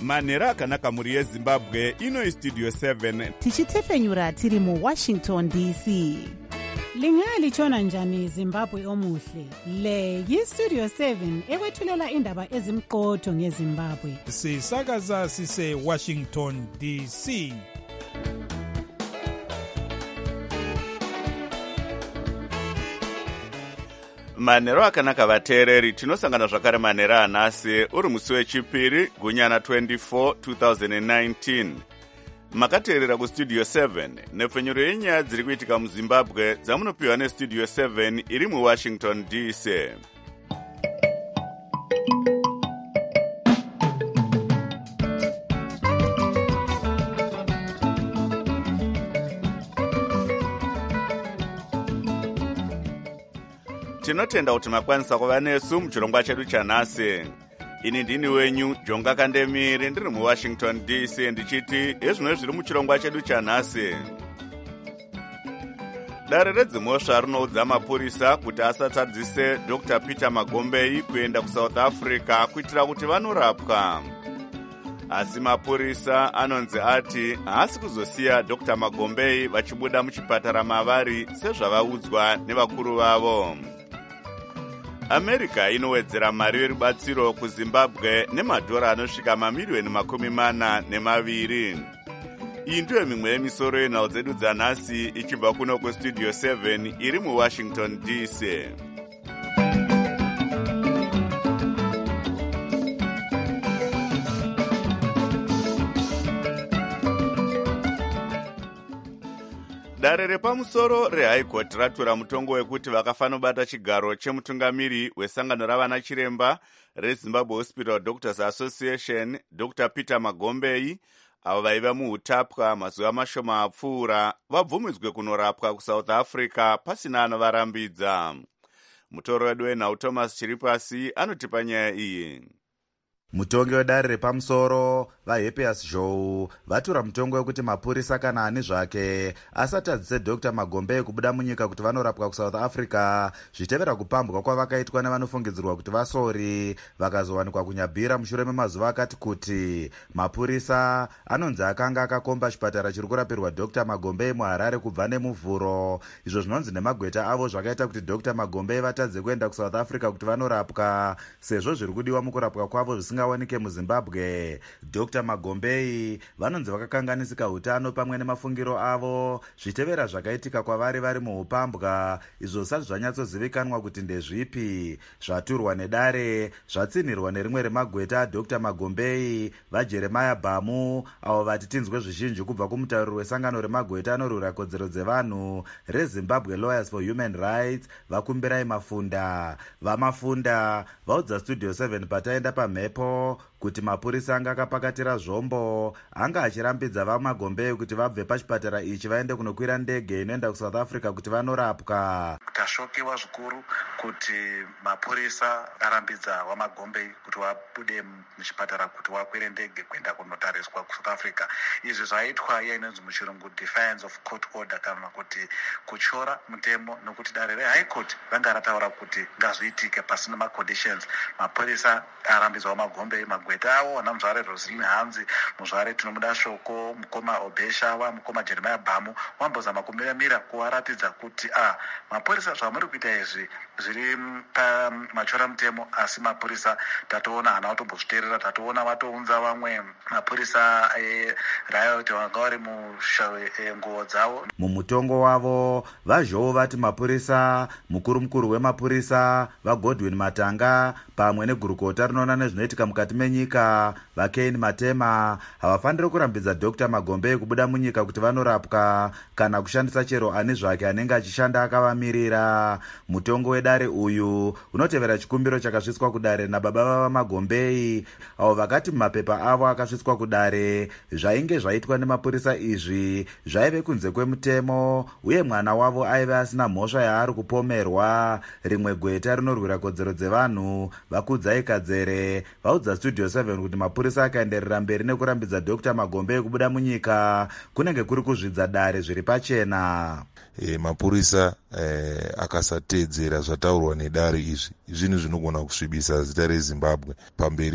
manhero akanaka mhuri yezimbabwe. Ino istudio 7 tichitefenyura tiri muWashington DC. Lingalitshona njani Zimbabwe omuhle? Le yistudio 7 ekwethulela indaba ezimqotho ngeZimbabwe. Sisakaza sise Washington DC. manhero akanaka vateereri, tinosangana zvakare manhero anhasi uri musi wechipiri gunyana 24 2019. Makateerera kustudio 7 nepfenyuro yenyaya dziri kuitika muzimbabwe dzamunopiwa nestudio 7 iri muWashington DC. Tinotenda kuti makwanisa kuva nesu muchirongwa chedu chanhasi. Ini ndini wenyu Jonga Kandemiri, ndiri muWashington DC, ndichiti ezvino zviri muchirongwa chedu chanhasi. Dare redzimhosva rinoudza mapurisa kuti asatadzise Dr. Peter Magombei kuenda kuSouth Africa kuitira kuti vanorapwa. Asi mapurisa anonzi ati haasi kuzosiya Dr. Magombei vachibuda muchipatara mavari sezvavaudzwa nevakuru vavo. America inowedzera mari yerubatsiro kuZimbabwe nemadhora anosvika mamiliyoni 42. Iyi ndiyo mimwe yemisoro yenhau dzedu dzanhasi ichibva kuno kustudio 7 iri muWashington DC. Dare repamusoro reHigh Court ratora mutongo wekuti vakafanobata chigaro chemutungamiri wesangano ravana chiremba reZimbabwe Hospital Doctors Association, Dr. Peter Magombei, avo vaiva muutapwa mazuva mashoma apfuura, vabvumidzwe kunorapwa kuSouth Africa pasina anovarambidza. Mutoro wedu wenhau Thomas Chiripasi anotipa nyaya iyi. Mutongi wedare repamusoro vaHappiest Zhou vatora mutongo wekuti mapurisa kana ani zvake asatadzise Dr. Magombei kubuda munyika kuti vanorapwa kuSouth Africa, zvitevera kupambwa kwavakaitwa nevanofungidzirwa kuti vasori vakazowanikwa kunyabhira mushure memazuva akati kuti mapurisa anonzi akanga akakomba chipatara chiri kurapirwa Dr. Magombei muHarare kubva nemuvhuro, izvo zvinonzi nemagweta avo zvakaita kuti Dr. Magombei vatadze kuenda kuSouth Africa kuti vanorapwa sezvo zviri kudiwa mukurapwa kwavo zvisingawanike muZimbabwe. Dr. Magombei vanonzi vakakanganisika utano pamwe nemafungiro avo, zvitevera zvakaitika kwavari vari muupambwa, izvo zvisati zvanyatsozivikanwa kuti ndezvipi. Zvaturwa nedare zvatsinhirwa nerimwe remagweta Dr. Magombei vaJeremiah Bhamu, avo vati tinzwe zvizhinji kubva kumutauriri wesangano remagweta anorwira kodzero dzevanhu reZimbabwe Lawyers for Human Rights, Vakumbirai Mafunda. Vamafunda vaudza Studio 7 pataenda pamhepo kuti mapurisa anga akapakatira zvombo anga achirambidza vaMagombei kuti vabve pachipatara ichi vaende kunokwira ndege inoenda kuSouth Africa kuti vanorapwa. Tashokewa zvikuru kuti mapurisa arambidza vaMagombei kuti vabude muchipatara kuti vakwire ndege kuenda kunotariswa kuSouth Africa. Izvi zvaitwa inonzi muchirungu defiance of court order, kana kuti kuchora mutemo, nokuti dare reHigh Court ranga rataura kuti ngazviitike pasina maconditions. Mapurisa arambidzwa vaMagombei, magweta avo ana muzvare Roslyn Hanzi, muzvare Tinomuda Shoko, mukoma Obeshawa, mukoma Jeremiah Bhamu vambozama kumiramira kuvaratidza kuti mapurisa zvamuri kuita izvi zviri pamachora mutemo, asi mapurisa tatoona hana kutombozviteerera. Tatoona vatounza vamwe mapurisa riot vanga vari munguo dzavo. Mumutongo wavo vaZhou vati mapurisa, mukuru wemapurisa vaGodwin Matanga pamwe negurukota rinoona nezvinoitika mukati menyika vaKane Matema havafaniri kurambidza Dr. Magombei kubuda munyika kuti vanorapwa kana kushandisa chero ani zvake anenge achishanda akavamirira. Mutongo wedare uyu unotevera chikumbiro chakasvitswa kudare nababa vaMagombei, avo vakati mumapepa avo akasvitswa kudare zvainge zvaitwa nemapurisa izvi zvaive kunze kwemutemo uye mwana wavo aive asina mhosva yaari kupomerwa. Rimwe gweta rinorwira kodzero dzevanhu Vakudzai Kadzere vaudza Studio 7 kuti mapurisa akaenderera mberi nekurambidza Dr. Magombei kubuda munyika kunenge kuri kuzvidza dare zviri pachena. mapurisa akasateedzera zvataurwa nedare izvi, zvinhu zvinogona kusvibisa zita reZimbabwe pamberi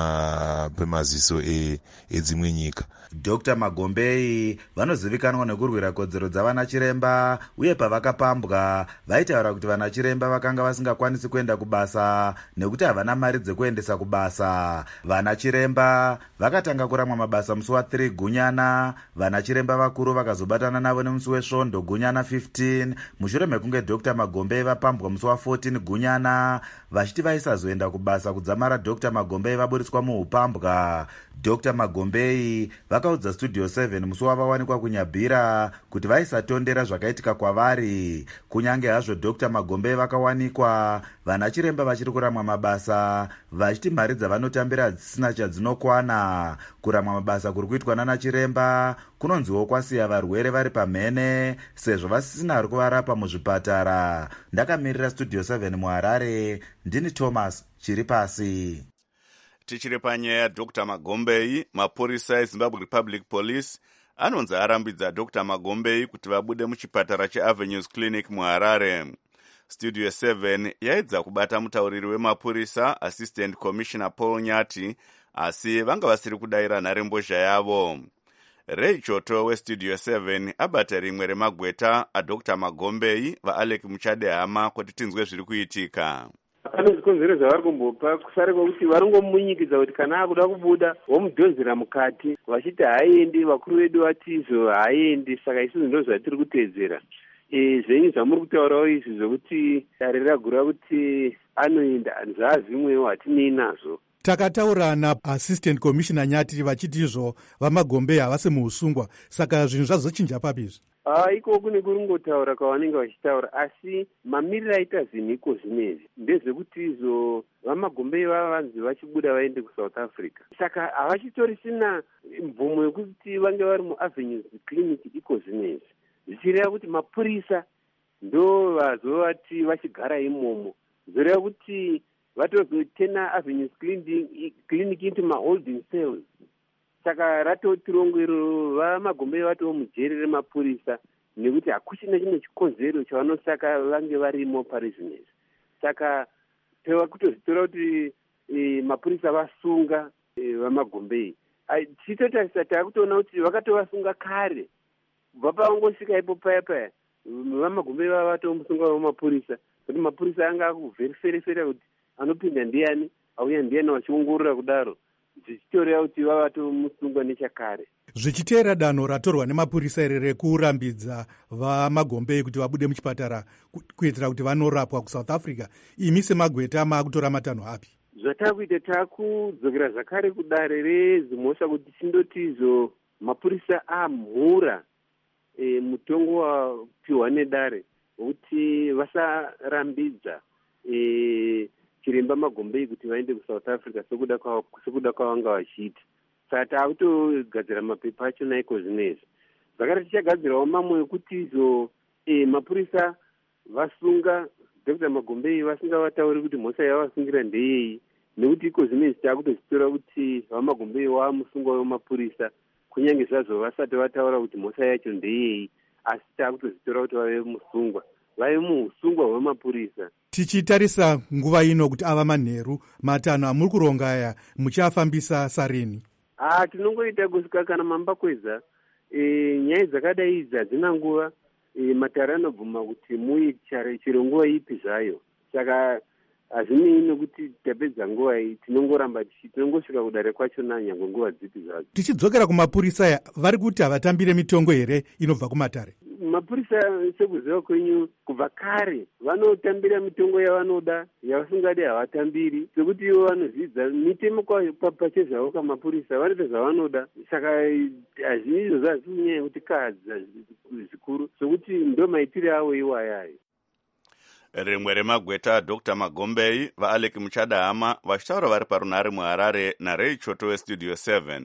pemaziso edzimwe nyika. Dr. Magombei vanozivikanwa nekurwira kodzero dzavana chiremba, uye pavakapambwa vaitaura kuti vana chiremba vakanga vasingakwanisi kuenda kubasa nekuti havana mari dzekuendesa kubasa. Vana chiremba vakatanga kuramwa mabasa musi wa3 Gunyana, vana chiremba vakuru vakazobatana navo nemusi weSvondo Gunyana 15, mushure mekunge Dr. Magombei vapambwa musi wa14 Gunyana, vachiti vaisazoenda kubasa kudzamara Dr. Magombei vaburiswa muupambwa. Dr. Magombei vakaudza Studio 7 musi wavawanikwa kunyabhira kuti vaisatondera zvakaitika kwavari. Kunyange hazvo Dr. Magombei vakawanikwa, vana chiremba vachiri kuramwa mabasa, vachiti mari dzavanotambira dzisina chadzinokwana. Kuramwa mabasa kuri kuitwa nana chiremba kunonziwo kwasiya varwere vari pamhene, sezvo vasisina ari kuvarapa muzvipatara. Ndakamirira Studio 7 muHarare, ndini Thomas Chiripasi. Tichiri panyaya yaDr. Magombei, mapurisa eZimbabwe Republic Police anonzi arambidza Dr. Magombei kuti vabude muchipatara cheAvenues Clinic muHarare. Studio 7 yaedza kubata mutauriri wemapurisa Assistant Commissioner Paul Nyati, asi vanga vasiri kudayira nharembozha yavo. Ray Choto weStudio 7 abata rimwe remagweta aDr. Magombei vaAlec Muchadehama kuti tinzwe zviri kuitika. Pane zvikonzero zvavari kumbopa kusare kwekuti vari ngomunyikidza kuti kana akuda kubuda womudhonzera mukati, vachiti haaendi, vakuru vedu vati izvo haaendi, saka isusu ndo zvatiri kuteedzera. Zvenyu zvamuri kutaurawo izvi zvokuti dare ragura kuti anoenda zvaazvimwewo hatinei nazvo. Takataura naAssistant Commissioner Nyati vachiti izvo vaMagombei havasi muusungwa, saka zvinhu zvazochinja papizvi. Iko kune kuringotaura kwavanenge vachitaura, asi mamiriro aita zvinhiko zvinezvi ndezvekuti izvo vaMagombei vavanzi vachibuda vaende kuSouth Africa, saka havachitorina mvumo yekuti vange vari muAvenues Clinic iko zvinezvi, zvichireva kuti mapurisa ndo vazovati vachigara imomo, zvoreva kuti vatozotena Avenues Clinic into maholding cells. Saka ratotirongo iro vaMagombei vatowo mujeri remapurisa nekuti hakuchina chimwe chikonzero chavanosaka vange varimo parizvinezvi. Saka teva kutozitora kuti mapurisa vasunga vaMagombei. Tichitotarisa taakutoona kuti vakatovasunga kare, kubva pavangosvika ipo paya vaMagombei vatowo musunga wemapurisa, kuti mapurisa anga akuvheriferefera kuti anopinda ndiani, auya ndiani, vachiongorora kudaro, zvichitoreva kuti vavatomusungwa nechakare. Zvichiteera danho ratorwa nemapurisa ere rekurambidza vaMagombei kuti vabude muchipatara kuitira kuti vanorapwa kuSouth Africa, imi semagweta maakutora matanho api? Zvatakuita takudzokera zvakare kudare rezimhosva kuti tindoti izvo mapurisa amhura mutongo wapiwa nedare kuti vasarambidza chiremba Magombei kuti vaende kuSouth Africa sekuda kwavanga vachiita. Saka taakutogadzira mapepa achona iko zvinezvi. Zvakare tichagadzirawo mamwe ekuti izvo mapurisa vasunga Dr. Magombei vasingavatauri kuti mhosva yavasungira ndeyei, nekuti iko zvinezvi taakutozvitora kuti vaMagombei vamusungwa wemapurisa, kunyange zvazvo vasati vataura kuti mhosva yacho ndeyei, asi taakutozvitora kuti vave musungwa, vave muusungwa hwemapurisa. Tichitarisa nguva ino kuti ava manheru matanho amuri kuronga aya muchiafambisa sarini? Tinongoita kusvika kana mambakwedza. Nyaya dzakadai idzi hadzina nguva, matare anobvuma kuti muite chero nguva ipi zvayo, saka hazvinei nokuti tapedza nguva iyi, tinongoramba tinongosvika kudare kwachona nyange nguva dzipi zvadzo. Tichidzokera kumapurisa aya, vari kuti havatambire mitongo here inobva kumatare? Mapurisa sekuziva kwenyu kubva kare vanotambira mitongo yavanoda, yavasingadi havatambiri, sekuti ivo vanozvidza mitemo pachezvavo kamapurisa, vanoita zvavanoda. Saka hazvini izvo zvazvi kunyanya yekuti kahadza zvikuru, sekuti ndo maitire avo iwo ayayo. Rimwe remagweta Dr. Magombei vaAlec Muchadehama vachitaura vari parunhare muHarare naRay Choto weStudio 7.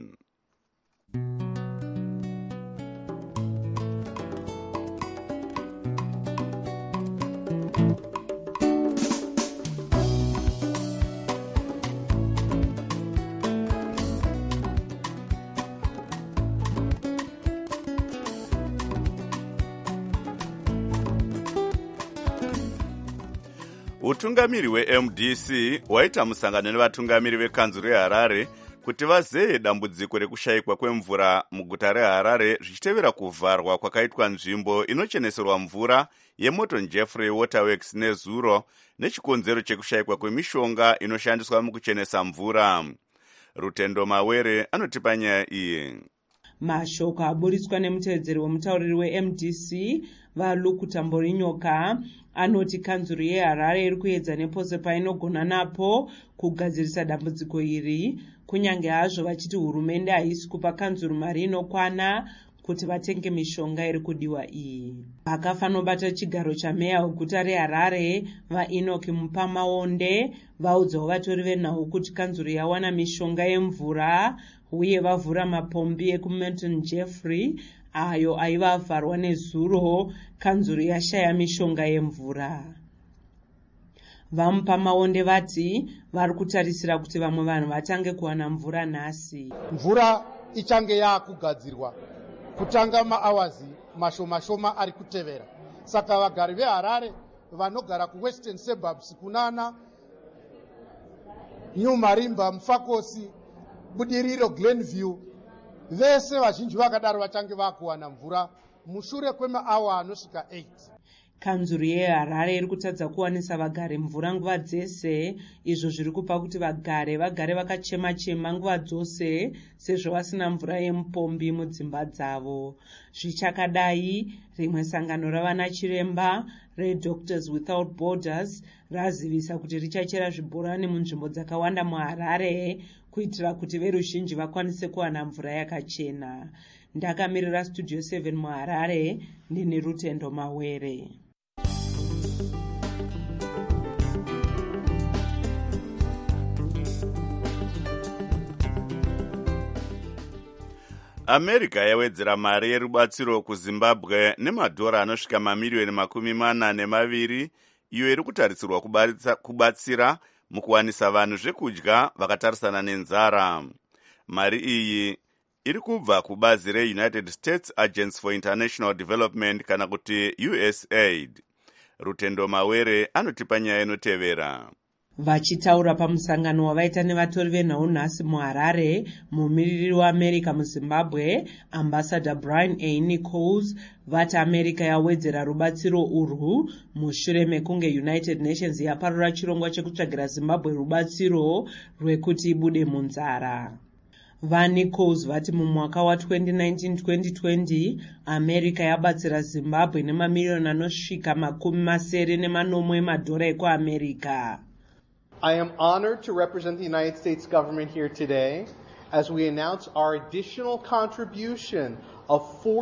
utungamiri hweMDC waita musangano nevatungamiri vekanzuru reHarare kuti vazeye dambudziko rekushayikwa kwemvura muguta reHarare zvichitevera kuvharwa kwakaitwa nzvimbo inocheneserwa mvura yeMorton Jeffrey Waterworks nezuro nechikonzero chekushayikwa kwemishonga inoshandiswa mukuchenesa mvura. Rutendo Mawere anotipa nyaya iyi. Mashoko aburitswa nemutevedzeri wemutauriri weMDC Valukuta Mborinyoka anoti kanzuru yeHarare iri kuedza nepose painogona napo kugadzirisa dambudziko iri, kunyange hazvo vachiti hurumende haisi kupa kanzuru mari inokwana kuti vatenge mishonga iri kudiwa iyi. Vakafanobata chigaro chameya weguta reHarare vaEnoch Mupamaonde vaudzawo vatori venhau kuti kanzuru yawana mishonga yemvura uye vavhura mapombi ekuMorton Jeffrey ayo aiva avharwa nezuro kanzuru yashaya mishonga yemvura. Vamupamaonde vati vari kutarisira kuti vamwe vanhu vatange kuwana mvura nhasi. Mvura ichange yakugadzirwa kutanga maawazi mashoma ari kutevera. Saka vagari veHarare vanogara kuWestern Suburbs kunana New Marimba, Mufakosi, Budiriro, Glenview, vese vazhinji vakadaro vachange vakuwana mvura mushure kwemaawa anosvika 8. Kanzuru yeHarare iri kutadza kuwanisa vagari mvura nguva dzese, izvo zviri kupa kuti vagare vakachema-chema nguva dzose sezvo vasina mvura yemupombi mudzimba dzavo. Zvichakadai, rimwe sangano ravana chiremba reDoctors Without Borders razivisa kuti richachera zvibhorani munzvimbo dzakawanda muHarare kuitira kuti veruzhinji vakwanise kuwana mvura yakachena. Ndakamirira Studio 7 muHarare, ndini Rutendo Mawere. America yawedzera mari yerubatsiro kuZimbabwe nemadhora anosvika mamiliyoni 42 iyo iri kutarisirwa kubatsira mukuwanisa vanhu zvekudya vakatarisana nenzara. Mari iyi iri kubva kubazi reUnited States Agency for International Development kana kuti USAID. Rutendo Mawere anotipa nyaya inotevera. Vachitaura pamusangano wavaita nevatori venhau nhasi muHarare, mumiriri weAmerica muZimbabwe, Ambassador Brian A. Nichols, vati America yawedzera rubatsiro urwu mushure mekunge United Nations yaparura chirongwa chekutsvagira Zimbabwe rubatsiro rwekuti ibude munzara. VaNichols vati mumwaka wa2019-2020 America yabatsira Zimbabwe nemamiliyoni anosvika 80 emadhora ekuAmerica. I am honored to represent the United States government here today as we announce our additional contribution of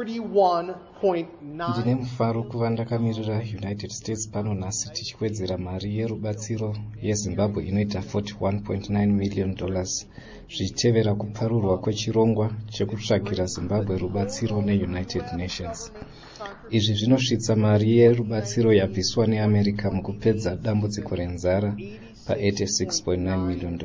41.9. Ndine mufaro kuva ndakamirira United States pano nhasi tichikwedzera mari yerubatsiro yeZimbabwe inoita $41.9 million zvichitevera kuparurwa kwechirongwa chekutsvagira Zimbabwe rubatsiro neUnited Nations. Izvi zvinosvitsa mari yerubatsiro yabviswa neAmerica mukupedza dambudziko renzara pa$86.9 million.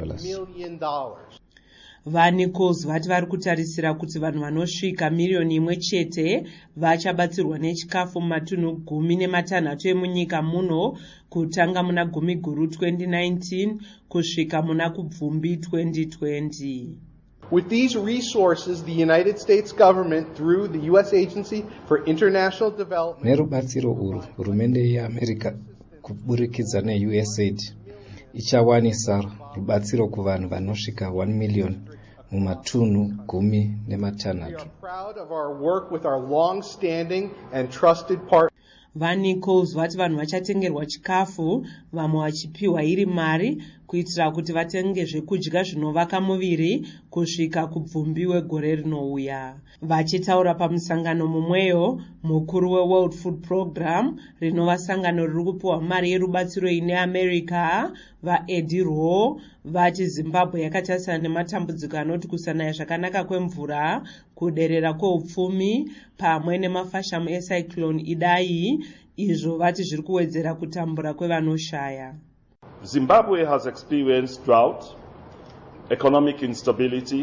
VaNichols vati vari kutarisira kuti vanhu vanosvika miliyoni 1 chete vachabatsirwa nechikafu mumatunhu 16 emunyika muno kutanga muna Gumi Guru 2019 kusvika muna Kubvumbi 2020. With these resources, the United States government, through the U.S. Agency for International Development, nerubatsiro urwu hurumende yeAmerica kuburikidza neUSAID ichawanisa rubatsiro kuvanhu vanosvika 1 million mumatunhu 16. We are proud of our work with our long-standing and trusted partners. VaNichols vati vanhu vachatengerwa chikafu, vamwe vachipiwa iri mari kuitira kuti vatenge zvekudya zvinovaka muviri kusvika kubvumbi wegore rinouya. Vachitaura pamusangano mumweyo, mukuru weWorld Food Program rinova sangano riri kupiwa mari yerubatsiro ine America, vaEddie Rowe vati Zimbabwe yakatarisana nematambudziko anoti kusanaya zvakanaka kwemvura, kuderera kweupfumi pamwe nemafashamu eCyclone Idai, izvo vati zviri kuwedzera kutambura kwevanoshaya. Zimbabwe has experienced drought, economic instability,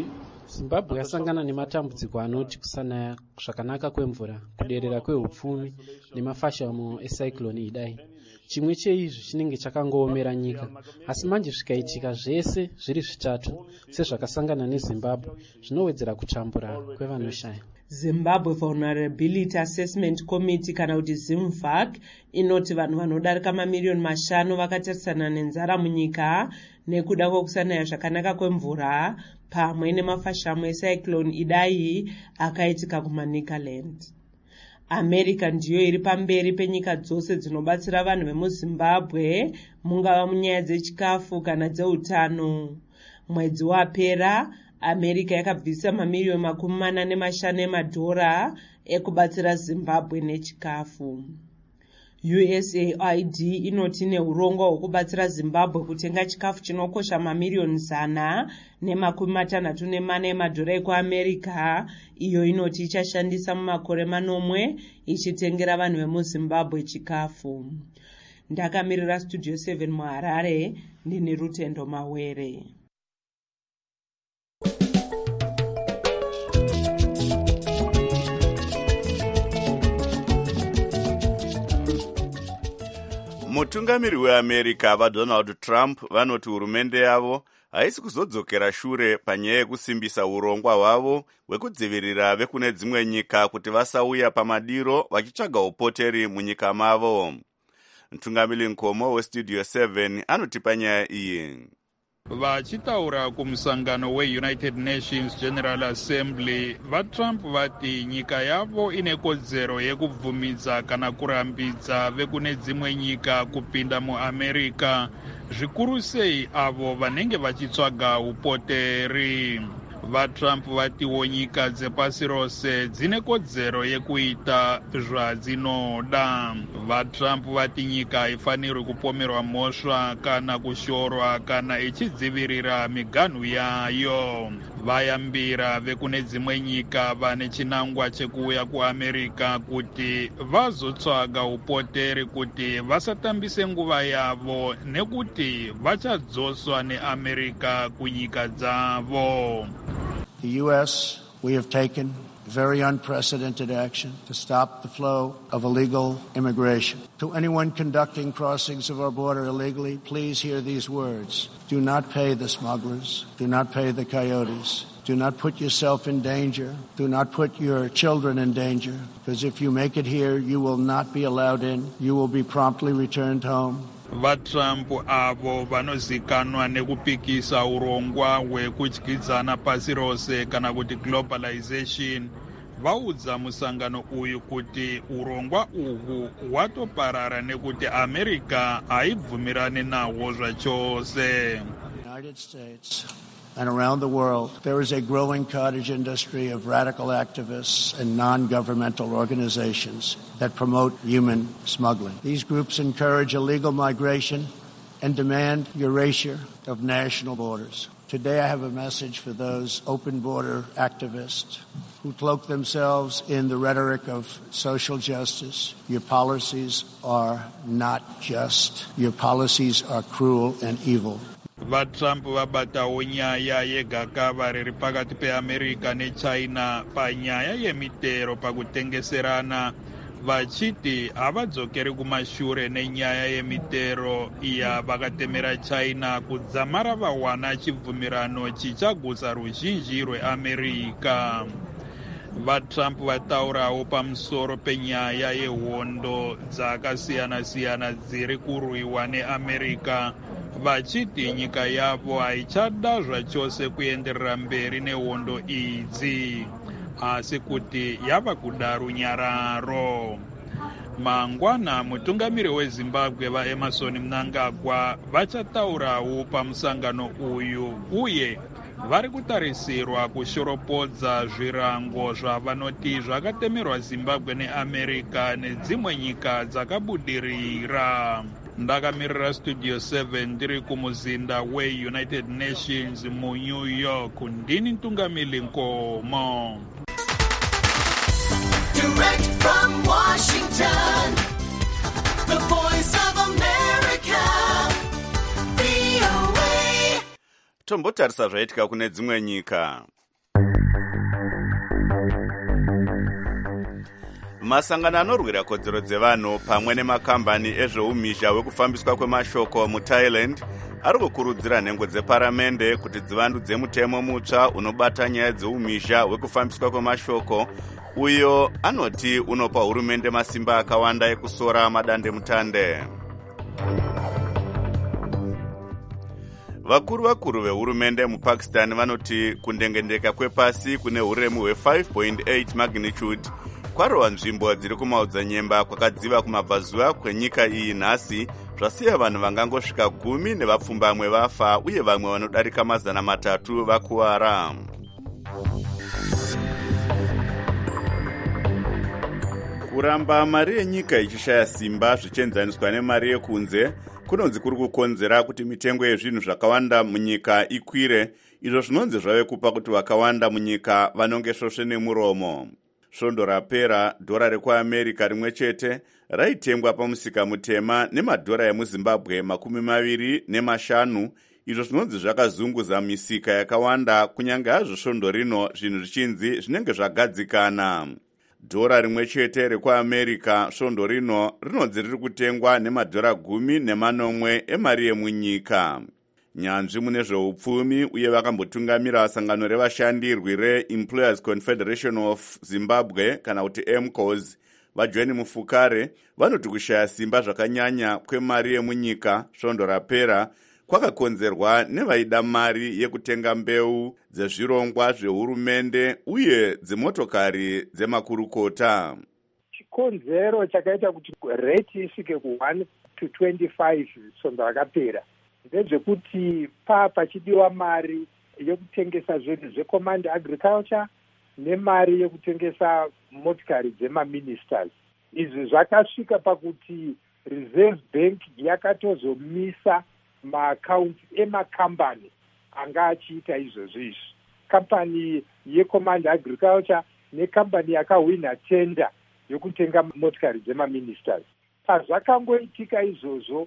Zimbabwe yasangana nematambudziko anoti kusanaya zvakanaka kwemvura, kuderera kwehupfumi nemafashamo ecyclone Idai. Chimwe cheizvi chinenge chakangoomera nyika, asi manje zvikaitika zvese zviri zvitatu sezvakasangana neZimbabwe zvinowedzera kutambura kwevanoshaya. Zimbabwe Vulnerability Assessment Committee kana kuti ZIMVAC inoti vanhu vanodarika mamiliyoni 5 vakatarisana nenzara munyika nekuda kwokusanaya zvakanaka kwemvura pamwe nemafashamo ecyclone Idai akaitika kumaNicaland. America ndiyo iri pamberi penyika dzose dzinobatsira vanhu vemuZimbabwe mungava munyaya dzechikafu kana dzeutano. Mwedzi wapera America yakabvisa mamiliyoni 45 emadhora ekubatsira Zimbabwe nechikafu. USAID inoti neurongwa hwekubatsira Zimbabwe kutenga chikafu chinokosha mamiliyoni 164 emadhora ekuAmerica, iyo inoti ichashandisa mumakore 9 ichitengera vanhu vemuZimbabwe chikafu. Ndakamirira Studio 7 muHarare, ndine Rutendo Mawere. Mutungamiri weAmerica vaDonald Trump vanoti hurumende yavo haisi kuzodzokera shure panyaya yekusimbisa urongwa hwavo hwekudzivirira vekune dzimwe nyika kuti vasauya pamadiro vachitsvaga upoteri munyika mavo. Mutungamiri Nkomo weStudio 7 anotipa nyaya iyi. Vachitaura kumusangano weUnited Nations General Assembly, vaTrump vati nyika yavo ine kodzero yekubvumidza kana kurambidza vekune dzimwe nyika kupinda muAmerica, zvikuru sei avo vanenge vachitsvaga upoteri. VaTrump vatiwo nyika dzepasi rose dzine kodzero yekuita zvadzinoda. VaTrump vati nyika haifanirwi kupomerwa mhosva kana kushorwa kana ichidzivirira miganhu yayo. Vayambira vekune dzimwe nyika vane chinangwa chekuuya kuAmerica kuti vazotsvaga upoteri kuti vasatambise nguva yavo nekuti vachadzoswa neAmerica kunyika dzavo. The U.S., we have taken very unprecedented action to stop the flow of illegal immigration. To anyone conducting crossings of our border illegally, please hear these words. Do not pay the smugglers. Do not pay the coyotes. Do not put yourself in danger. Do not put your children in danger. Because if you make it here, you will not be allowed in. You will be promptly returned home. VaTrump avo vanozikanwa nekupikisa urongwa hwekudyidzana pasi rose kana kuti globalization vaudza musangano uyu kuti urongwa uhu hwatoparara nekuti America haibvumirani nahwo zvachose. United States and around the world, there is a growing cottage industry of radical activists and non-governmental organizations that promote human smuggling. These groups encourage illegal migration and demand erasure of national borders. Today I have a message for those open border activists who cloak themselves in the rhetoric of social justice. Your policies are not just. Your policies are cruel and evil. VaTrump vabatawo nyaya yegakava riri pakati peAmerica neChina panyaya yemitero pakutengeserana, vachiti havadzokeri kumashure nenyaya yemitero iya vakatemera China kudzamara vawana chibvumirano chichagusa ruzhinji rweAmerica. VaTrump vataurawo pamusoro penyaya yehondo dzakasiyana-siyana dziri kurwiwa neAmerica, vachiti nyika yavo haichada zvachose kuenderera mberi nehondo idzi, asi kuti yava kuda runyararo. Mangwana mutungamiri weZimbabwe vaEmerson Mnangagwa vachataurawo pamusangano uyu uye vari kutarisirwa kushoropodza zvirango zvavanoti zvakatemerwa Zimbabwe neAmerica nedzimwe nyika dzakabudirira. Ndakamirira Studio 7 ndiri kumuzinda weUnited Nations muNew York, ndini Ntungamili Nkomo. Direct from Washington, the voice of America, VOA. Tombotarisa zvaitika kune dzimwe nyika. masangano anorwira kodzero dzevanhu pamwe nemakambani ezveumisha hwekufambiswa kwemashoko muthailand ari kukurudzira nhengo dzeparamende kuti dzivandudze mutemo mutsva unobata nyaya dzeumisha hwekufambiswa kwemashoko, uyo anoti unopa hurumende masimba akawanda ekusora madandemutande. Vakuru vehurumende mupakistan vanoti kundengendeka kwepasi kune uremu hwe5.8 magnitude kwarova nzvimbo dziri kumaodzanyemba kwakadziva kumabvazuva kwenyika iyi nhasi, zvasiya vanhu vangangosvika 10 nevapfumbamwe vafa uye vamwe vanodarika 300 vakuwara. Kuramba mari yenyika ichishaya simba zvichienzaniswa nemari yekunze kunonzi kuri kukonzera kuti mitengo yezvinhu zvakawanda munyika ikwire, izvo zvinonzi zvave kupa kuti vakawanda munyika vanonge svosve nemuromo. Svondo rapera dhora rekuamerica rimwe chete raitengwa pamusika mutema nemadhora emuzimbabwe 25, izvo zvinonzi zvakazunguza misika yakawanda, kunyange hazvo svondo rino zvinhu zvichinzi zvinenge zvagadzikana. Dhora rimwe chete rekuamerica svondo rino rinonzi riri kutengwa nemadhora 10 emari yemunyika. Nyanzvi mune zveupfumi uye vakambotungamira sangano revashandirwi reEmployers Confederation of Zimbabwe kana kuti MCOS, vaJohn Mufukare, vanoti kushaya simba zvakanyanya kwemari yemunyika svondo rapera kwakakonzerwa nevaida mari yekutenga mbeu dzezvirongwa zvehurumende uye dzemotokari dzemakurukota. Chikonzero chakaita kuti rate isvike ku1 to 25 svondo rakapera ndezvekuti pachidiwa mari yekutengesa zvinhu zvecommand agriculture nemari yekutengesa motikari dzemaministers. Izvi zvakasvika pakuti Reserve Bank yakatozomisa maakaunti emakambani anga achiita izvozvo. Kambani yecommand agriculture nekambani yakahwina tender yokutenga motikari dzemaministers. Pazvakangoitika izvozvo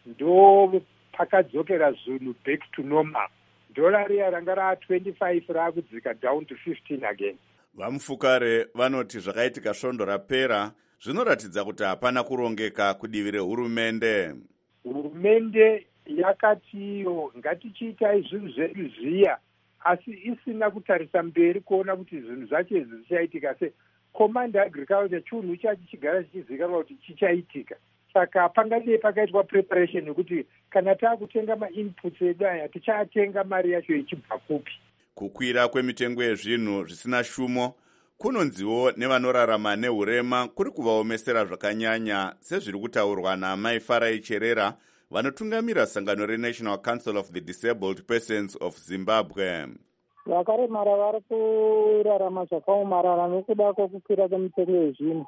ndo pakadzokera zvinhu back to normal. Dhora riya ranga ra25 rakudzika down to 15 again. Vamufukare vanoti zvakaitika svondo rapera zvinoratidza kuti hapana kurongeka kudivi rehurumende. Hurumende yakatiyo ngatichiitai zvinhu zvedu zviya, asi isina kutarisa mberi kuona kuti zvinhu zvacho izvi zvichaitika sei. Command agriculture chinhu chacho chigara chichizikanwa kuti chichaitika. Saka pangadei pakaitwa preparation yekuti kana taakutenga mainputs edu aya tichatenga mari yacho ichibva kupi. Kukwira kwemitengo yezvinhu zvisina shumo kunonziwo nevanorarama nehurema kuri kuvaomesera zvakanyanya, sezviri kutaurwa naMai Farai Cherera, vanotungamira sangano reNational Council of the Disabled Persons of Zimbabwe. Vakaremara vari kurarama zvakaomarara nokuda kwokukwira kwemitengo yezvinhu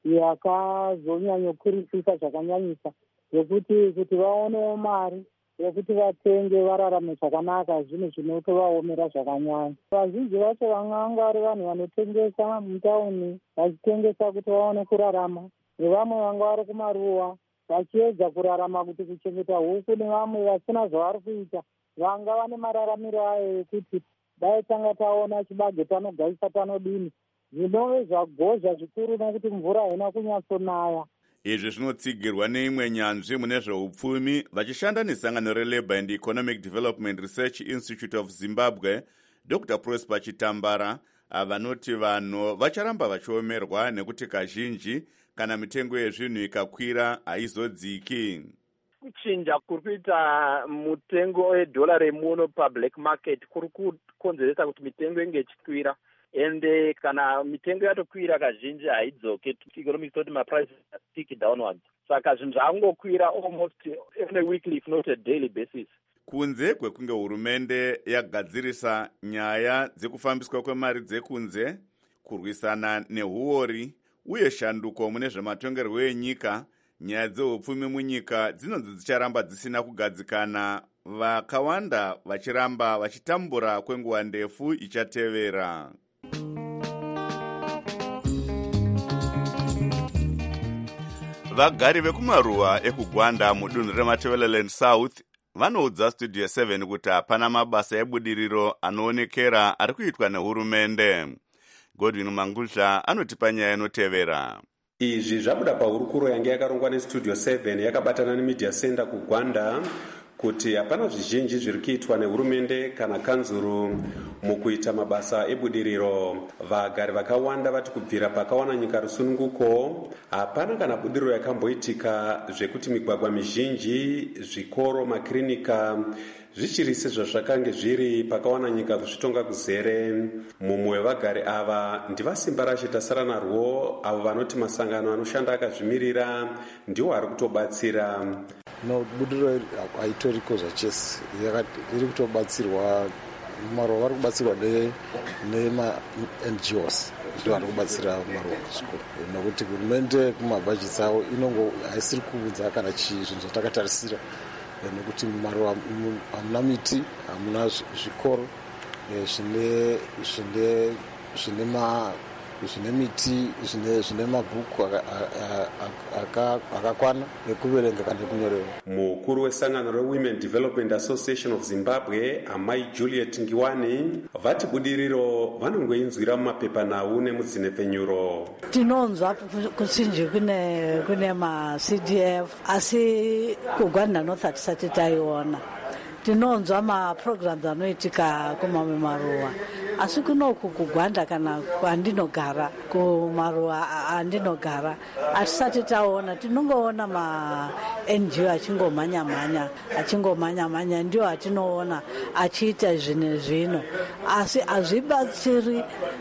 yakazonyanyokurisisa zvakanyanyisa, yokuti vaonewo mari yekuti vatenge vararame zvakanaka, zvinhu zvinotovaomera zvakanyanya. Vazhinji vacho vanga vari vanhu vanotengesa mutauni vachitengesa kuti vaone kurarama, nevamwe vanga vari kumaruwa vachiedza kurarama kuti kuchengeta huku, nevamwe vasina zvavari kuita vanga vane mararamiro ayo ekuti dai tanga taona chibage tanogadzisa tanodini, zvinove zvagozha zvikuru nokuti mvura haina kunyatsonaya. Izvi zvinotsigirwa neimwe nyanzvi mune zveupfumi vachishanda nesangano reLabour and Economic Development Research Institute of Zimbabwe, Dr. Prosper Chitambara, vanoti vanhu vacharamba vachiomerwa nekuti kazhinji kana mitengo yezvinhu ikakwira haizodziki. Kuchinja kuri kuita mutengo wedhora remuno pablack market kuri kukonzeresa kuti mitengo inge ichikwira, ende kana mitengo yatokwira kazhinji haidzoke, economics toti maprices stick downwards. Saka zvinhu zvangokwira almost on a weekly if not a daily basis. Kunze kwekunge hurumende yagadzirisa nyaya dzekufambiswa kwemari dzekunze, kurwisana nehuori uye shanduko mune zvematongerwo enyika, nyaya dzeupfumi munyika dzinonzi dzicharamba dzisina kugadzikana, vakawanda vachiramba vachitambura kwenguva ndefu ichatevera. Vagari vekumaruwa ekugwanda mudunhu reMatabeleland South vanoudza Studio 7 kuti hapana mabasa ebudiriro anoonekera ari kuitwa nehurumende. Godwin Mangudla anotipa nyaya inotevera. Izvi zvabuda pahurukuro yange yakarongwa nestudio 7 yakabatana nemedia center kugwanda kuti hapana zvizhinji zviri kuitwa nehurumende kana kanzuru mukuita mabasa ebudiriro. Vagari vakawanda vati kubvira pakawana nyika rusununguko hapana kana budiriro yakamboitika zvekuti migwagwa mizhinji, zvikoro, makirinika zvichiri sezvazvakange zviri pakawana nyika kuzvitonga kuzere. Mumwe wevagari ava ndivasimba rashe tasara narwo, avo vanoti masangano anoshanda akazvimirira ndiwo ari kutobatsira. No, budiriro haitoriko zvachese, iri kutobatsirwa maruva, vari kubatsirwa nema-NGOs ndo vari kubatsira maruva zvikuru, nokuti hurumende kumabhajeti avo inongo haisiri kuudza kana zvinhu zvatakatarisira, nokuti maruva hamuna miti, hamuna zvikoro zvine miti, zvine mabhuku akakwana ekuverenga kana kunyorewa. Mukuru wesangano reWomen Development Association of Zimbabwe, Amai Juliet Ngiwani, vati budiriro vanongoinzwira mumapepanhau nemudzinepfenyuro. Tinonzwa kuchinji kune ma-CDF asi kugwanda North hatisati taiona. Tinonzwa ma-programs anoitika kumamwe maruwa, asi kunoku kugwanda kana kwandinogara, kumaruwa andinogara hatisati taona. Tinongoona ma-NGO achingomhanya ndio atinoona achiita zvino, asi hazvibatsiri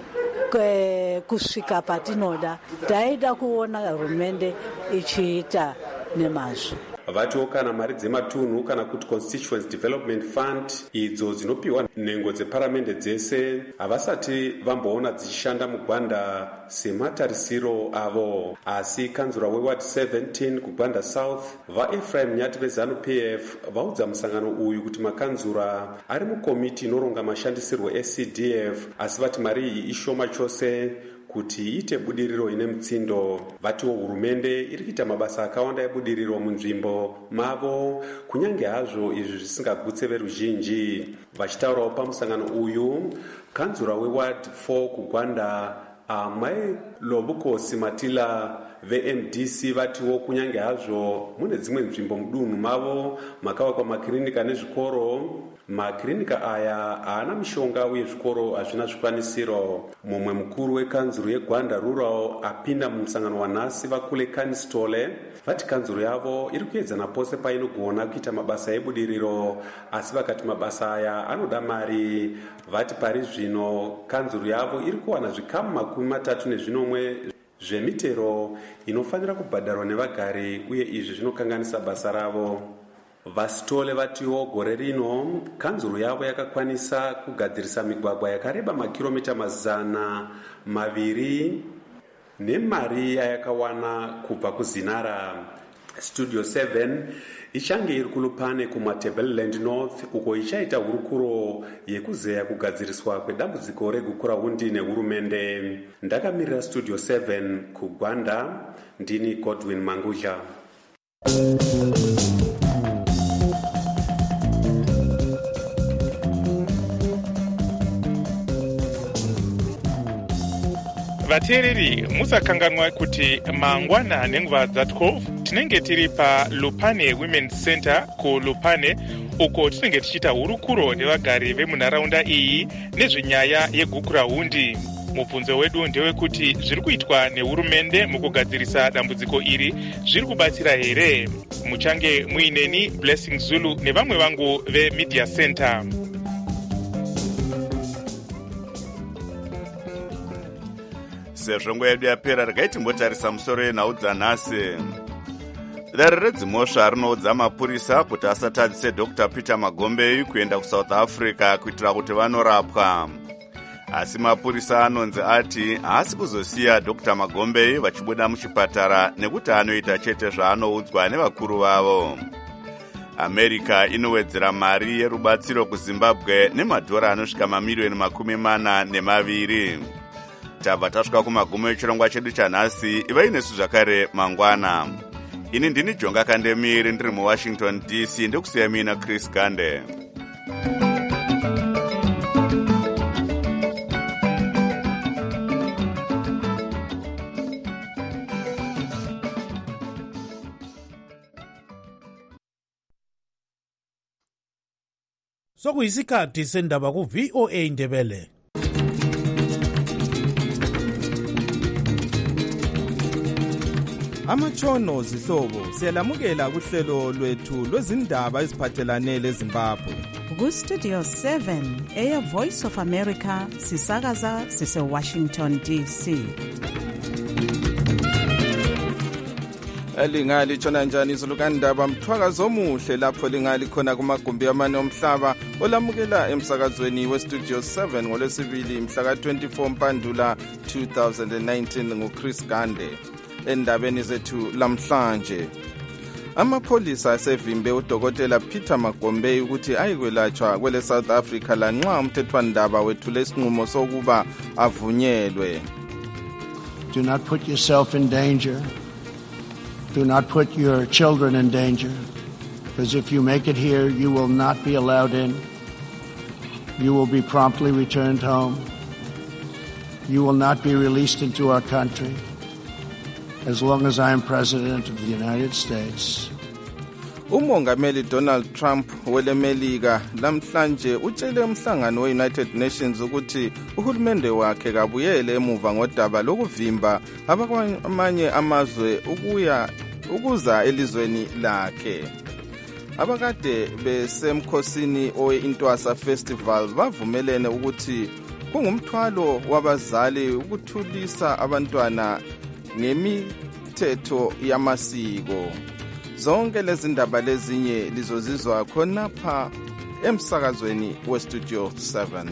kusvika patinoda. Taida kuona hurumende ichiita nemazvo. Vatiwo kana mari dzematunhu kana kuti Constituency Development Fund idzo dzinopiwa nhengo dzeparamende dzese havasati vamboona dzichishanda mugwanda sematarisiro avo. Asi kanzura weward 17 kugwanda South vaEphraim Nyati veZANU-PF vaudza musangano uyu kuti makanzura ari mukomiti inoronga mashandisirwo eCDF, asi vati mari iyi ishoma chose kuti iite budiriro ine mutsindo. Vatiwo hurumende iri kuita mabasa akawanda ebudiriro munzvimbo mavo, kunyange hazvo izvi zvisingagutse veruzhinji. Vachitaurawo pamusangano uyu, kanzura weward 4 kugwanda Amai Lobukosi Matila veMDC vatiwo kunyange hazvo mune dzimwe nzvimbo mudunhu mavo makavakwa makirinika nezvikoro, makirinika aya haana mishonga uye zvikoro hazvina zvikwanisiro. Mumwe mukuru wekanzuru yeGwanda Rural apinda mumusangano wanhasi, Vakule Kanistole, vati kanzuru yavo iri kuedzana pose painogona kuita mabasa ebudiriro, asi vakati mabasa aya anoda mari. Vati pari zvino kanzuru yavo iri kuwana zvikamu 34 zvemitero inofanira kubhadharwa nevagari, uye izvi zvinokanganisa basa ravo. Vasitole vatiwo gore rino kanzuru yavo yakakwanisa kugadzirisa migwagwa yakareba makiromita 200 nemari yayakawana kubva kuZinara. Studio 7 ichange iri kuLupane kumaTabeleland North, uko ichaita hurukuro yekuzeya kugadziriswa kwedambudziko regukurahundi nehurumende. Ndakamirira Studio 7 kugwanda, ndini Godwin Mangudla. Vateereri musakanganwa kuti mangwana nenguva dza12 tinenge tiri paLupane Women's Center kuLupane, uko tinenge tichiita hurukuro nevagari vemunharaunda iyi nezvenyaya yegukurahundi. Mubvunzo wedu ndewekuti zviri kuitwa nehurumende mukugadzirisa dambudziko iri zviri kubatsira here? Muchange muineni Blessing Zulu nevamwe vangu veMedia Center. Sezvo nguva yedu yapera, regai timbotarisa musoro yenhau dzanhasi. Dare redzimhosva rinoudza mapurisa kuti asatadzise Dr. Peter Magombe kuenda kuSouth Africa kuitira kuti vanorapwa. Asi mapurisa anonzi ati haasi kuzosiya Dr. Magombe vachibuda muchipatara nekuti anoita chete zvaanoudzwa nevakuru vavo. America inowedzera mari yerubatsiro kuZimbabwe nemadhora anosvika mamiliyoni 42. Tabva tasvika kumagumo echirongwa chedu chanhasi. Ivai nesu zvakare mangwana. Ini ndini Jonga Kandemiri ndiri muWashington DC, ndikusiya mina Chris Gande. Sokuyisikhathi sendaba ku-VOA Indebele. Amatshono zihlobo siyalamukela kuhlelo lwethu lwezindaba eziphathelane leZimbabwe. Ku-Studio 7 eya Voice of America sisakaza sise-Washington DC. Lingalithona njani izulu kandaba mthwakazo omuhle lapho lingali khona kumagumbi amane omhlaba olamukela emsakazweni we-Studio 7 ngolwesibili mhla ka-24 Mpandula 2019 nguChris Gande. Endabeni zethu lamhlanje, amapholisa asevimbe udokotela Peter Magombe ukuthi ayekwelatshwa kwele South Africa lanxa umthethwandaba wethule isinqumo sokuba avunyelwe. Do not put yourself in danger. Do not put your children in danger. Because if you make it here, you will not be allowed in. You will be promptly returned home. You will not be released into our country as long as I am President of the United States. Umongameli Donald Trump welemelika lamhlanje utshele umhlangano we-United Nations ukuthi uhulumende wakhe kabuyele emuva ngodaba lokuvimba abakwamanye amazwe ukuza elizweni lakhe. Abakade besemkhosini owe-Intwasa Festival bavumelene ukuthi kungumthwalo wabazali ukuthulisa abantwana ngemithetho yamasiko. Zonke lezi ndaba lezinye lizozizwa khonapha emsakazweni we-Studio 7.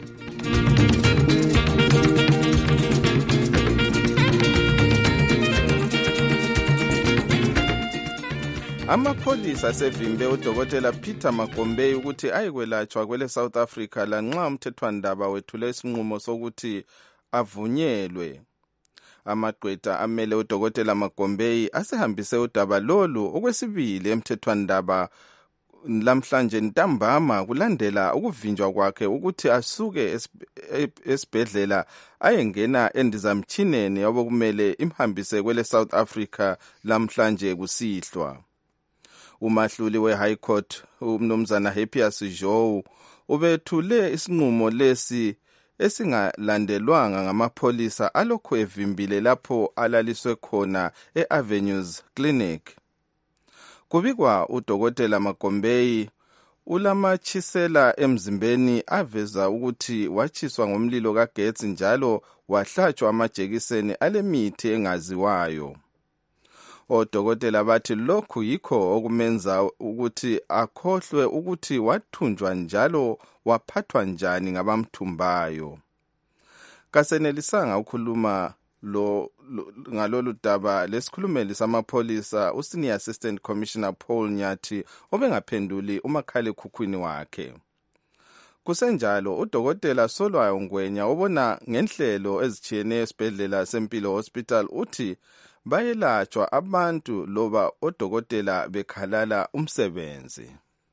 Amapholisa asevimbe udokotela Peter Magombe ukuthi ayekwelatshwa kwele South Africa lanxa umthethwandaba wethule isinqumo sokuthi avunyelwe. Amagqwetha amele udokotela Magombe asehambise udaba lolu okwesibili emthethwandaba lamhlanje ntambama kulandela ukuvinjwa kwakhe ukuthi asuke esibhedlela ayengena endizamtshineni obekumele imhambise kwele South Africa lamhlanje kusihlwa. Umahluli we-High Court umnumzana Happius Joe ubethule isinqumo lesi esingalandelwanga ngamapholisa alokhu evimbile lapho alaliswe khona e-Avenues Clinic. Kubikwa udokotela Magombe ulamatshisela emzimbeni aveza ukuthi watshiswa ngomlilo kagetsi njalo wahlatshwa amajekiseni alemithi engaziwayo. Odokotela bathi lokhu yikho okumenza ukuthi akhohlwe ukuthi wathunjwa njalo waphathwa njani ngabamthumbayo. Kasenelisanga ukukhuluma ngalolu daba lesikhulumeli samapholisa uSenior Assistant Commissioner Paul Nyathi obengaphenduli umakhalekhukhwini wakhe. Kusenjalo udokotela Solwayo Ngwenya obona ngenhlelo ezitshiyeneyo esibhedlela sempilo hospital uthi bayelatshwa abantu loba odokotela bekhalala umsebenzi.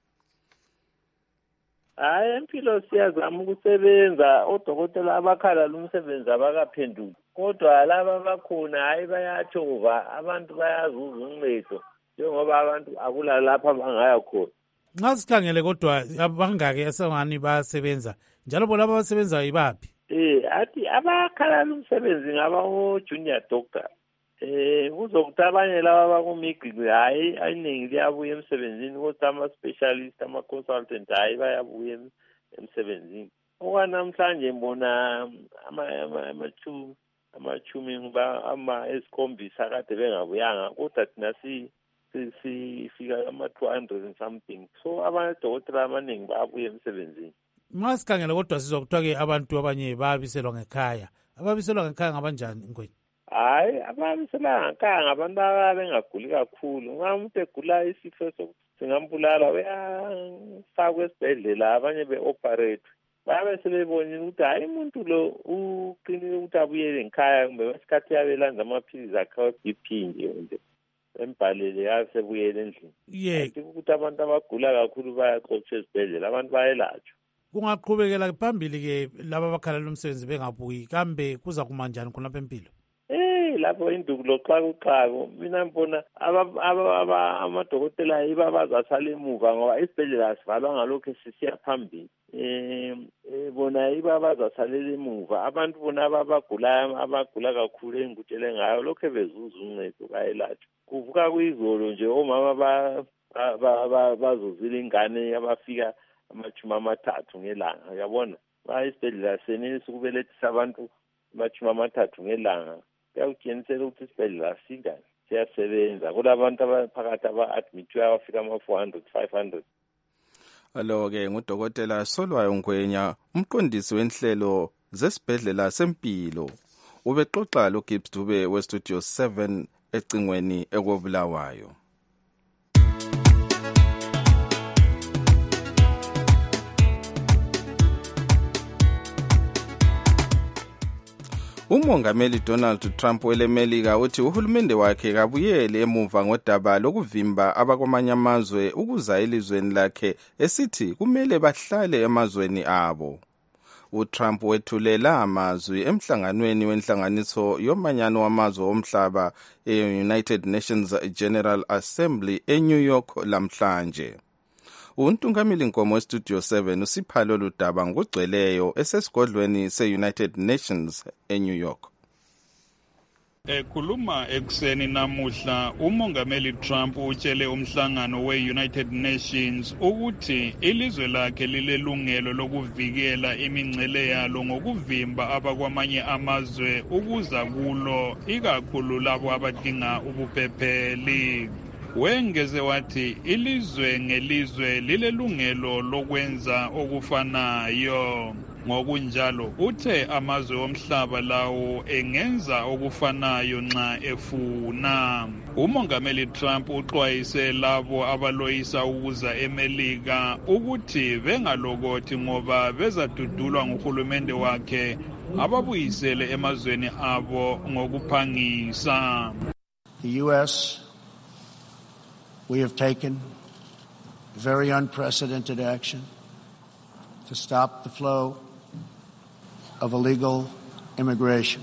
Hayi, impilo siyazama ukusebenza, odokotela abakhalala umsebenzi abakaphenduki. Kodwa laba bakhona hayi bayatshova, abantu bayazuza uncedo njengoba abantu akula lapha bangaya khona. Nxa sikhangele kodwa abangaki esengani bayasebenza njalo bona abasebenza yibaphi? Athi abakhalala umsebenzi ngaba o-junior doctor. Kuzokuthi abanye laba bakumigqigqi hayi ayiningi liyabuya emsebenzini kodwa ama-specialist ama-consultant hayi bayabuya emsebenzini. Okwanamhlanje mbona amachumi esikhombisa kade bengabuyanga kodwa thina sifika ama-200 and something. So abadokotela abaningi bayabuya emsebenzini. Nxa sikhangele kodwa sizwa kuthiwa-ke abantu abanye bayabiselwa ngekhaya. Ababiselwa ngekhaya ngabanjani Ngwenya? Hayi, ababiselwa ngekhaya ngabantu abengaguli kakhulu. Nxa umuntu egula isifo singambulala uyafakwa esibhedlela abanye be-operate. Babe sebebonile ukuthi hayi umuntu lo uqinile ukuthi abuyele ngekhaya kumbe wesikhathi yabelanza amaphilisi akhe we-BP nje embhalele yasebuyele endlini. Kanti ukuthi abantu abagula kakhulu bayaxotshwa esibhedlela, abantu bayelatshwa. Kungaqhubekela phambili-ke laba abakhalala umsebenzi bengabuyi kambe kuza kumanjani khonapha empilo? lapho induku xakuxaku mina mbona amadokotela yibo abazasala emuva ngoba isibhedlela sivalwa ngalokho sisiya phambili. Bona yibo abazasalela emuva abantu bona abagula kakhulu engikutshele ngayo lokho bezuza uncedo bayelatshwa. Kuvuka kuyizolo nje omama bazuzile ingane abafika 30 ngelanga uyabona bayisibhedlela senelisa ukubelethisa abantu 30 ngelanga. Kuyakutshengisela ukuthi isibhedlela singani siyasebenza kulabantu abaphakathi aba-admitwe abafika 400-500. Alo-ke ngudokotela Solwayo Ngwenya, umqondisi wenhlelo zesibhedlela sempilo. Ubexoxa loGibbs Dube weStudio 7 ecingweni ekobulawayo. Umongameli Donald Trump welemelika uthi uhulumende wakhe kabuyele emuva ngodaba lokuvimba abakwamanye amazwe ukuza elizweni lakhe esithi kumele bahlale emazweni abo. UTrump wethulela amazwi emhlanganweni wenhlanganiso yomanyano wamazwe omhlaba e-United Nations General Assembly eNew York lamhlanje. Untungameli Nkomo weStudio 7 uSiphalo Ludaba ngogcweleyo esesigodlweni se-United Nations eNew York. Ekhuluma ekuseni namuhla umongameli Trump utshele umhlangano we-United Nations ukuthi ilizwe lakhe lilelungelo lokuvikela imingcele yalo ngokuvimba abakwamanye amazwe ukuza kulo ikakhulu labo abadinga ubuphepheli. Wengeze wathi ilizwe ngelizwe lilelungelo lokwenza okufanayo. Ngokunjalo uthe amazwe omhlaba lawo engenza okufanayo nxa efuna. Umongameli Trump uxwayise labo abaloyisa ukuza eMelika ukuthi bengalokothi ngoba bezadudulwa nguhulumende wakhe ababuyisele emazweni abo ngokuphangisa. The US, we have taken very unprecedented action to stop the flow of illegal immigration.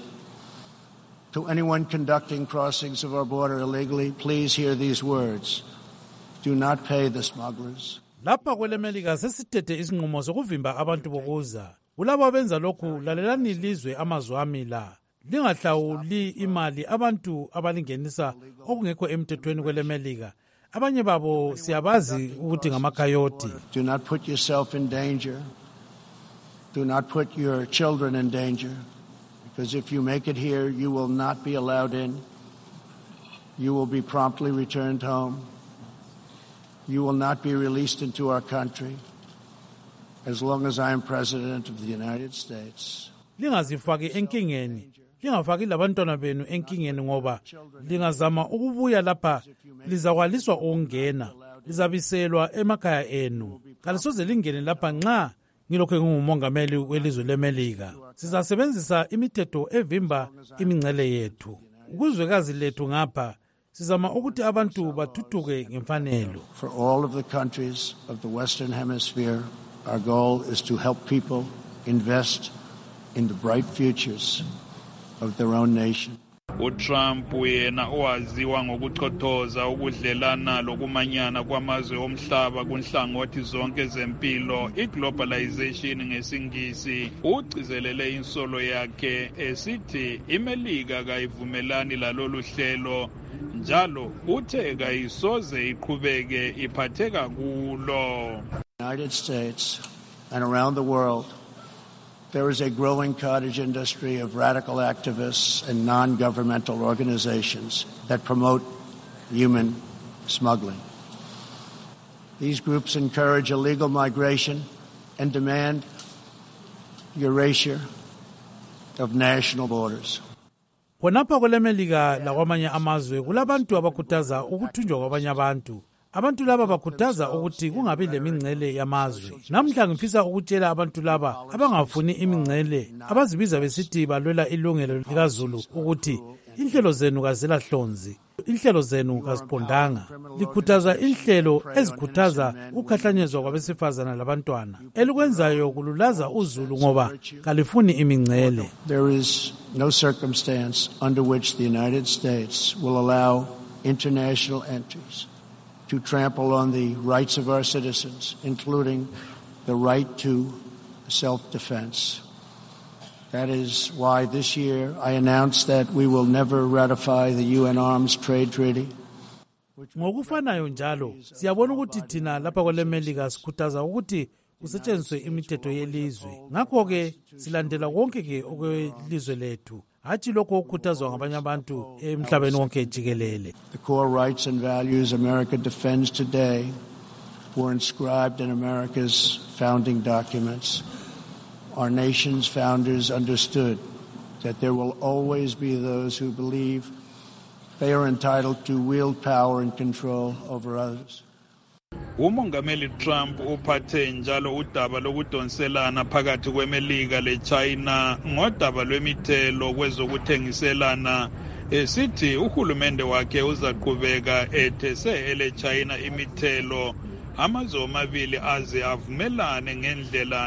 To anyone conducting crossings of our border illegally, please hear these words. Do not pay the smugglers. Lapha kwelemelika sesithethe isinqumo sokuvimba abantu bokuza. Kulabo abenza lokhu lalelani ilizwe amazwi ami la. Lingahlawuli imali abantu abalingenisa okungekho emthethweni kwelemelika. Abanye babo siyabazi ukuthi ngamakayoti. Do not put yourself in danger. Do not put your children in danger, because if you make it here, you will not be allowed in. You will be promptly returned home. You will not be released into our country as long as I am President of the United States. Lingazifaki enkingeni. Lingafaki labantwana benu enkingeni ngoba lingazama ukubuya lapha lizakwaliswa ukungena. Lizabiselwa emakhaya enu. Kalisoze lingene lapha nxa ngilokho ngumongameli welizwe leMelika. Sizasebenzisa imithetho evimba imingcele yethu. Ukuzwekazi lethu ngapha sizama ukuthi abantu bathuthuke ngemfanelo. For all of the countries of the Western Hemisphere, our goal is to help people invest in the bright futures of their own nation. uTrump yena owaziwa ngokuchothoza ukudlelana lokumanyana kwamazwe omhlaba kunhlangothi zonke zempilo iglobalization ngesingisi ugcizelele insolo yakhe esithi iMelika kayivumelani lalolu hlelo njalo uthe kayisoze iqhubeke iphatheka kulo. United States and around the world, there is a growing cottage industry of radical activists and non-governmental organizations that promote human smuggling. These groups encourage illegal migration and demand erasure of national borders. Khonapha kwelemelika lakwamanye amazwe kulabantu abakhuthaza ukuthunjwa kwabanye abantu. Abantu laba bakhuthaza ukuthi kungabi lemingcele yamazwe. Namhla ngifisa ukutshela abantu laba abangafuni imingcele abazibiza besithi balwela ilungelo likaZulu ukuthi inhlelo zenu kazela hlonzi. Inhlelo zenu kaziqondanga, likhuthaza inhlelo ezikhuthaza ukukhahlanyezwa kwabesifazana labantwana. Elikwenzayo kululaza uzulu ngoba kalifuni imingcele. There is no circumstance under which the United States will allow international entities to trample on the rights of our citizens, including the right to self-defense. That is why this year I announced that we will never ratify the UN Arms Trade Treaty. Ngokufanayo njalo, siyabona ukuthi thina lapha kwelemelika sikhuthaza ukuthi kusetshenziswe imithetho yelizwe. Ngakho-ke silandela konke-ke okwelizwe lethu. Hathi lokho okukhuthazwa ngabanye abantu emhlabeni wonke jikelele. The core rights and values America defends today were inscribed in America's founding documents. Our nation's founders understood that there will always be those who believe they are entitled to wield power and control over others. uMongameli Trump uphathe njalo udaba lokudonselana phakathi kweMelika leChina ngodaba lwemithelo kwezokuthengiselana esithi uhulumende wakhe uzaqhubeka ethese eleChina imithelo amazwe amabili aze avumelane ngendlela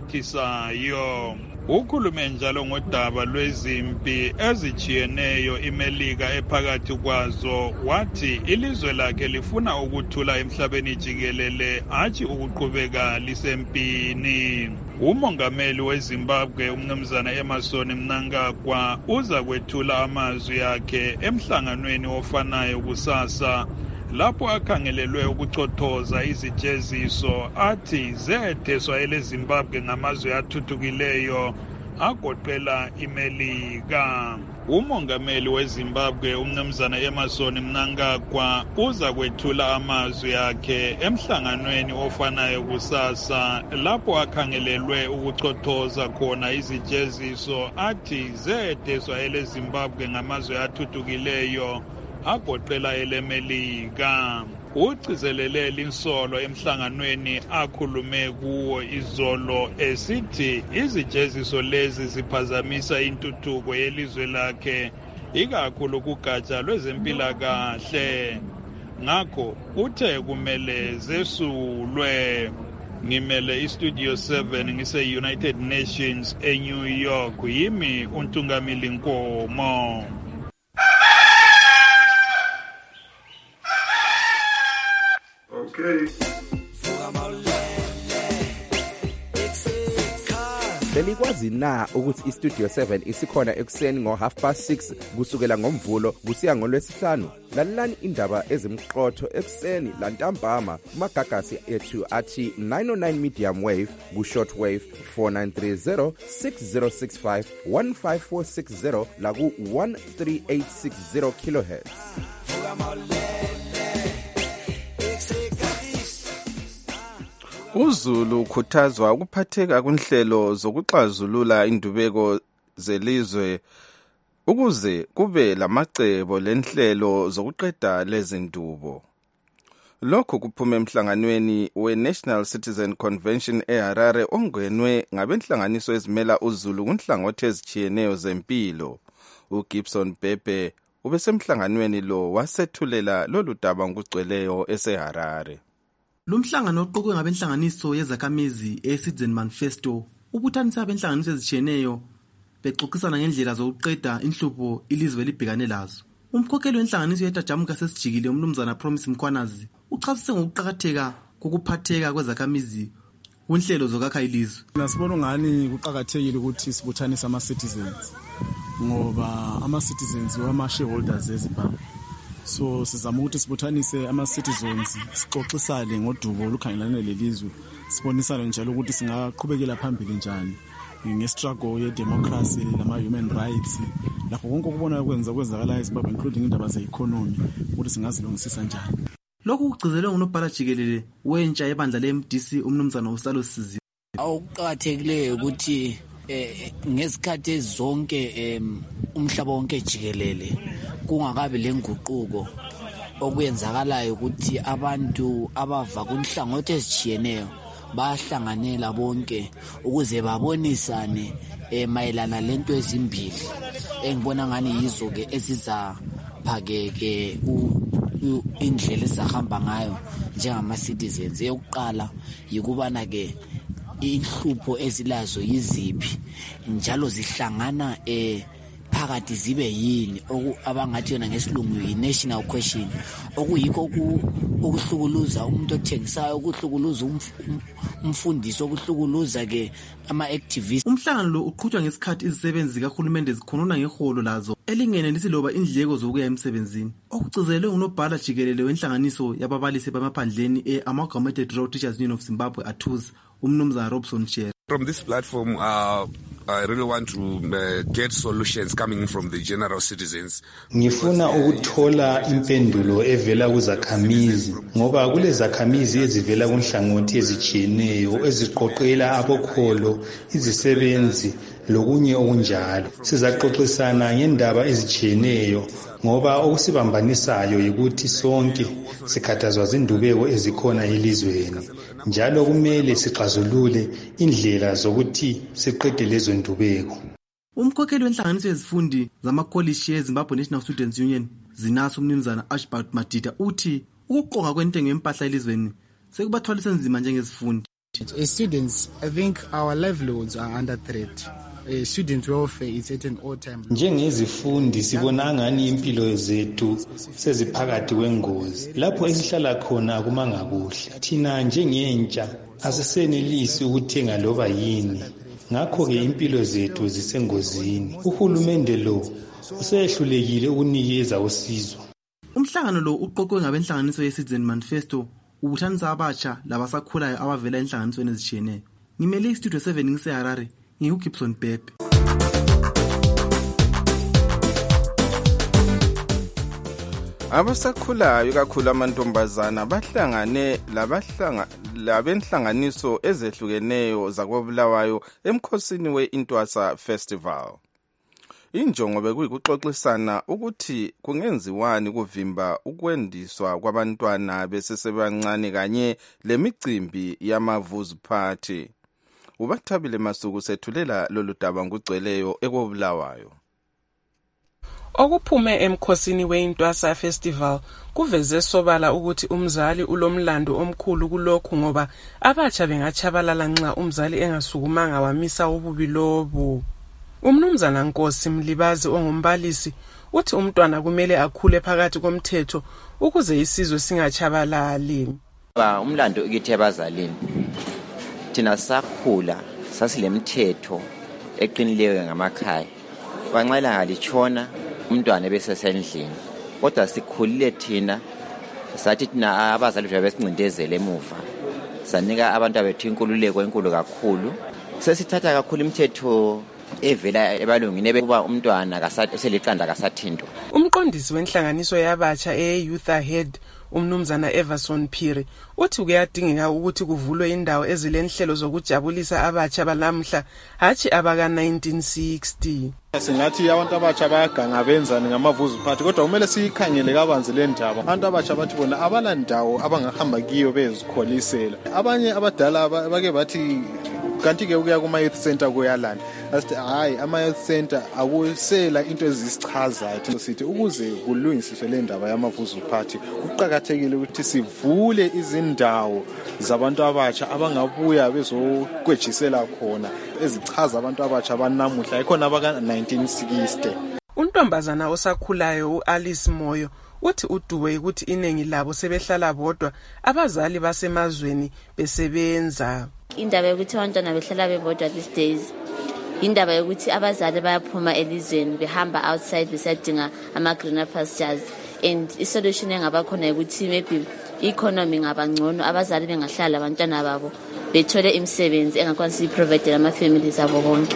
emsuthisayo. Ukhulume njalo ngodaba lwezimpi ezijiyeneyo iMelika ephakathi kwazo wathi ilizwe lakhe lifuna ukuthula emhlabeni jikelele hatshi ukuqhubeka lisempini. Umongameli weZimbabwe umnumzana Emmerson Mnangagwa uza kwethula amazwi akhe emhlanganweni ofanayo kusasa lapho akhangelelwe ukuchothoza izijeziso athi zetheswa eleZimbabwe ngamazwe athuthukileyo agoqela iMelika. Umongameli weZimbabwe umnumzana Emmerson Mnangagwa uza kwethula amazwi akhe emhlanganweni ofanayo kusasa lapho akhangelelwe ukuchothoza khona izijeziso athi zetheswa eleZimbabwe ngamazwe athuthukileyo agoqela eleMelika. Ugcizelele linsolo emhlanganweni akhulume kuwo izolo esithi izijeziso lezi ziphazamisa intuthuko yelizwe lakhe ikakhulu kugatsha lwezempilakahle. Ngakho uthe kumele zesulwe. Ngimele iStudio 7 ngise-United Nations eNew York yimi uNtungamili Nkomo. Okay. Belikwazi na ukuthi iStudio 7 isikhona ekuseni ngo6:30 kusukela ngomvulo kusiya ngolwesihlanu? Lalelani indaba ezimqotho ekuseni lantambama kumagagasi ethu athi 909 medium wave ku-short wave 4930 6065 15460 la ku-13860 kilohertz. uZulu ukhuthazwa ukuphatheka kunhlelo zokuxazulula indubeko zelizwe ukuze kube lamacebo lenhlelo zokuqeda lezindubo. Lokho kuphuma emhlanganweni we-National Citizen Convention eHarare ongenwe ngabenhlanganiso ezimela uZulu kunhlangothi ezijiyeneyo zempilo. uGibson Bhebhe ubesemhlanganweni lo wasethulela lolu daba ngokugcweleyo eseHarare. Lumhlangano oqokwe ngabenhlanganiso yezakhamizi eCitizen Manifesto ubuthanisa abenhlanganiso ezijiyeneyo bexoxisana ngendlela zokuqeda inhlupho ilizwe libhekane lazo. Umkhokheli wenhlanganiso yetajamuka sesijikile umnumzana Promise Mkhwanazi uchasise ngokuqhakatheka kokuphatheka kwezakhamizi kunhlelo zokwakha ilizwe. Nasibona ngani kuqhakathekile ukuthi sibuthanise ama-citizens ngoba ama-citizens wama-shareholders eZimbabwe. So sizama ukuthi sibuthanise ama-citizens sixoxisane ngodubo olukhangelane lelizwe sibonisane njalo ukuthi singaqhubekela phambili njani ngestruggle ye-democracy nama-human rights lapho konke okubona kwenzakala eZimbabwe including indaba ze-economy ukuthi singazilungisisa njani. Lokhu kugcizelwe ngunobhala jikelele wentsha yebandla le-MDC umnumzana uSalo Siziwe. Okuqakathekileyo ukuthi ngesikhathi zonke umhlaba wonke jikelele kungakabi lenguquko okuyenzakalayo ukuthi abantu abava kunhlangothi ezijiyeneyo bahlanganela bonke ukuze babonisane mayelana lento ezimbili engibona ngani yizo ke eziza phake indlela ezahamba ngayo njengama citizens. Eyokuqala yikubana ke inhlupho ezilazo yiziphi njalo zihlangana phakathi zibe yini abangathi yona ngesilungu yi-national question, okuyikho ukuhlukuluza umuntu othengisayo, ukuhlukuluza umfundisi, ukuhlukuluza ke ama-activists. Umhlangano lo uqhutshwa ngesikhathi izisebenzi zikahulumende zikhonona ngeholo lazo elingenelisi loba indleko zokuya emsebenzini, okugcizelwe ngunobhala jikelele wenhlanganiso yababalisi bemaphandleni e-Amalgamated Rural Teachers Union of Zimbabwe, ATUZ, umnumzana Robson Cherry. From this platform, I really want to get solutions coming from the general citizens. Ngifuna ukuthola impendulo evela kuzakhamizi ngoba kule zakhamizi ezivela kunhlangothi ezijiyeneyo eziqoqela abokholo, izisebenzi lokunye okunjalo. Sizaxoxisana ngendaba ezijiyeneyo ngoba okusibambanisayo yikuthi sonke sikhathazwa zindubeko ezikhona elizweni. Njalo kumele sixazulule indlela zokuthi siqede lezo ndubeko. Umkhokheli wenhlanganiso yezifundi zamakolishi yeZimbabwe National Students Union, ZINAS, umnumzana Ashbert Madida, uthi ukuqonga kwentengo yempahla elizweni sekubathwalisa nzima njengezifundi. As students, I think our livelihoods are under threat. Student welfare is at an all-time. Njengezifundi sibona ngani impilo zethu seziphakathi kwengozi. Lapho esihlala khona akumanga kuhle. Thina njengentsha asisenelisi ukuthenga loba yini. Ngakho ke impilo zethu zisengozini. Uhulumende lo usehlulekile ukunikeza usizo. Umhlangano lo uqoqwe ngabenhlanganiso yeCitizen Manifesto ubuthanisa abatsha labasakhulayo abavela enhlanganisweni ezitshiyeneyo. Ngimele iStudio 7 ngiseHarare. Ngigibson Pepe. Abasakhulayo kakhulu amantombazana bahlangane labenhlanganiso ezehlukeneyo zakoBulawayo emkhosini weIntwasa Festival. Injongo bekuyikuxoxisana ukuthi kungenziwani kuvimba ukwendiswa kwabantwana besesebancane kanye lemicimbi yamavuzu party. Ubathabile Masuku sethulela lolu daba ngugcweleyo ekobulawayo. Okuphume emkhosini weIntwasa Festival kuveze sobala ukuthi umzali ulomlando omkhulu kulokhu ngoba abatsha bengachabalala nxa umzali engasukumanga wamisa ububi lobo. Umnumzana Nkosi Mlibazi ongumbalisi uthi umntwana kumele akhule phakathi komthetho ukuze isizwe singachabalali. Umlando ukithi abazalini thina sakhula sasilemthetho eqinileyo ngamakhaya. Banxela ngalitshona umntwana bese sendlini. Kodwa sikhulile thina sathi thina abazali besincindezele emuva. Sanika abantu abethu inkululeko enkulu kakhulu. Sesithatha kakhulu imithetho evela ebalungini bekuba umntwana kaseliqanda kasathinto. Umqondisi wenhlanganiso yabatsha eYouth Ahead umnumzana Everson Phiri uthi kuyadingeka ukuthi kuvulwe indawo ezilenhlelo zokujabulisa abatsha balamhla hathi abaka 1960. Singathi abantu abatsha bayaganga benzani ngamavuzu party kodwa kumele siyikhangele kabanzi le ndaba. Abantu abatsha bathi bona abala ndawo abangahamba kiyo bezikholisela. Abanye abadala bake bathi kanti ke ukuya kuma youth center kuyalana. Asithi hayi ama youth center akusela into ezisichazayo. Sithi ukuze kulungisiswe le ndaba yamavuzu party kuqhakathekile ukuthi sivule izindawo zabantu abatsha abangabuya bezokwejisela khona ezichaza abantu abatsha banamuhla ikhona abaka 1960. Untombazana osakhulayo uAlice Moyo uthi uduwe ukuthi inengi labo sebehlala bodwa abazali basemazweni besebenza. Indaba yokuthi abantwana behlala bebodwa these days indaba yokuthi abazali bayaphuma elizweni behamba outside besadinga ama greener pastures, and isolution engaba khona ukuthi maybe economy ngabangcono abazali bengahlala abantwana babo bethole imisebenzi engakwanisi iprovide ama families abo bonke.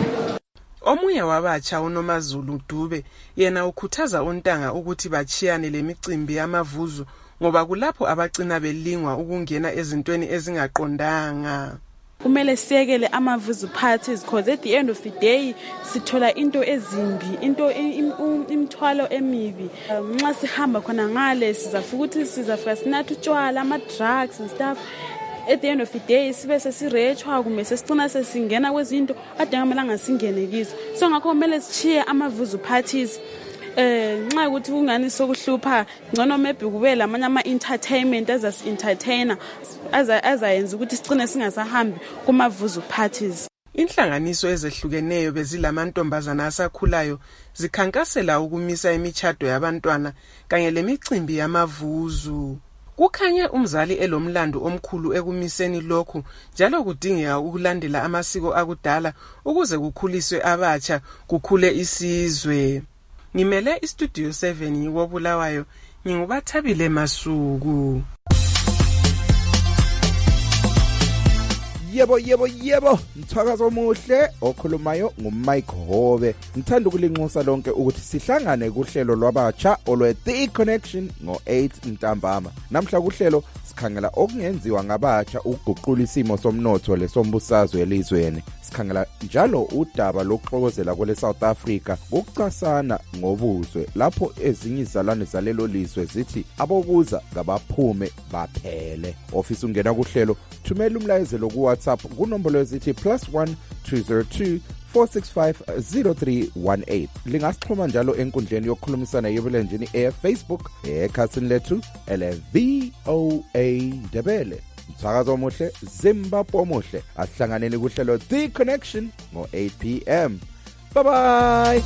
Omunye wabatsha uNomazulu Dube yena ukhuthaza untanga ukuthi bachiyane lemicimbi yamavuzu ngoba kulapho abagcina belingwa ukungena ezintweni ezingaqondanga. Kumele siyekele amavuzu parties because at the end of the day sithola into ezimbi, into imthwalo emibi. Nxa sihamba khona ngale sizafika ukuthi sizafika sinatha utshwala ama drugs and stuff. At the end of the day sibe sesirechwa kumbe sesicina sesingena kwezinto ade ngamela ngasingene kizo. So ngakho kumele sichiye amavuzu parties nxa ukuthi kungani sokuhlupha ngcono maybe kube lamanye ama-entertainment azasi-entertainer azayenza ukuthi sigcine singasahambi kumavuzu parties. Inhlanganiso ezehlukeneyo bezilamantombazana asakhulayo zikhankasela ukumisa imitshato yabantwana kanye lemicimbi yamavuzu. Kukhanye umzali elomlando omkhulu ekumiseni lokhu njalo kudingeka ukulandela amasiko akudala ukuze kukhuliswe abatsha kukhule isizwe. Ngimele iStudio 7 ngikobulawayo ngingubathabile Masuku. Yebo, mthakazo omuhle okhulumayo nguMike Hobe. Ngithanda ukulinxusa lonke ukuthi sihlangane kuhlelo lwabatsha olwe The Connection ngo-8 ntambama. Namhla kuhlelo sikhangela okungenziwa ngabatsha ukuguqula isimo somnotho lesombusazwe elizweni. Sikhangela njalo udaba lokuxokozela kwele South Africa ngokucasana ngobuzwe lapho ezinye izalwane zalelo lizwe zithi abobuza ngabaphume baphele. Ofisa ungena kuhlelo thumela umlayezelo ku WhatsApp kunombolo ezithi +1 202 4650318. Lingasixhuma njalo enkundleni yokukhulumisana yebulenjini eFacebook ekhasini lethu LVOA Ndebele. Mthakazo omuhle, Zimbabwe omuhle, asihlanganeni kuhlelo The Connection ngo-8 p.m. Bye bye.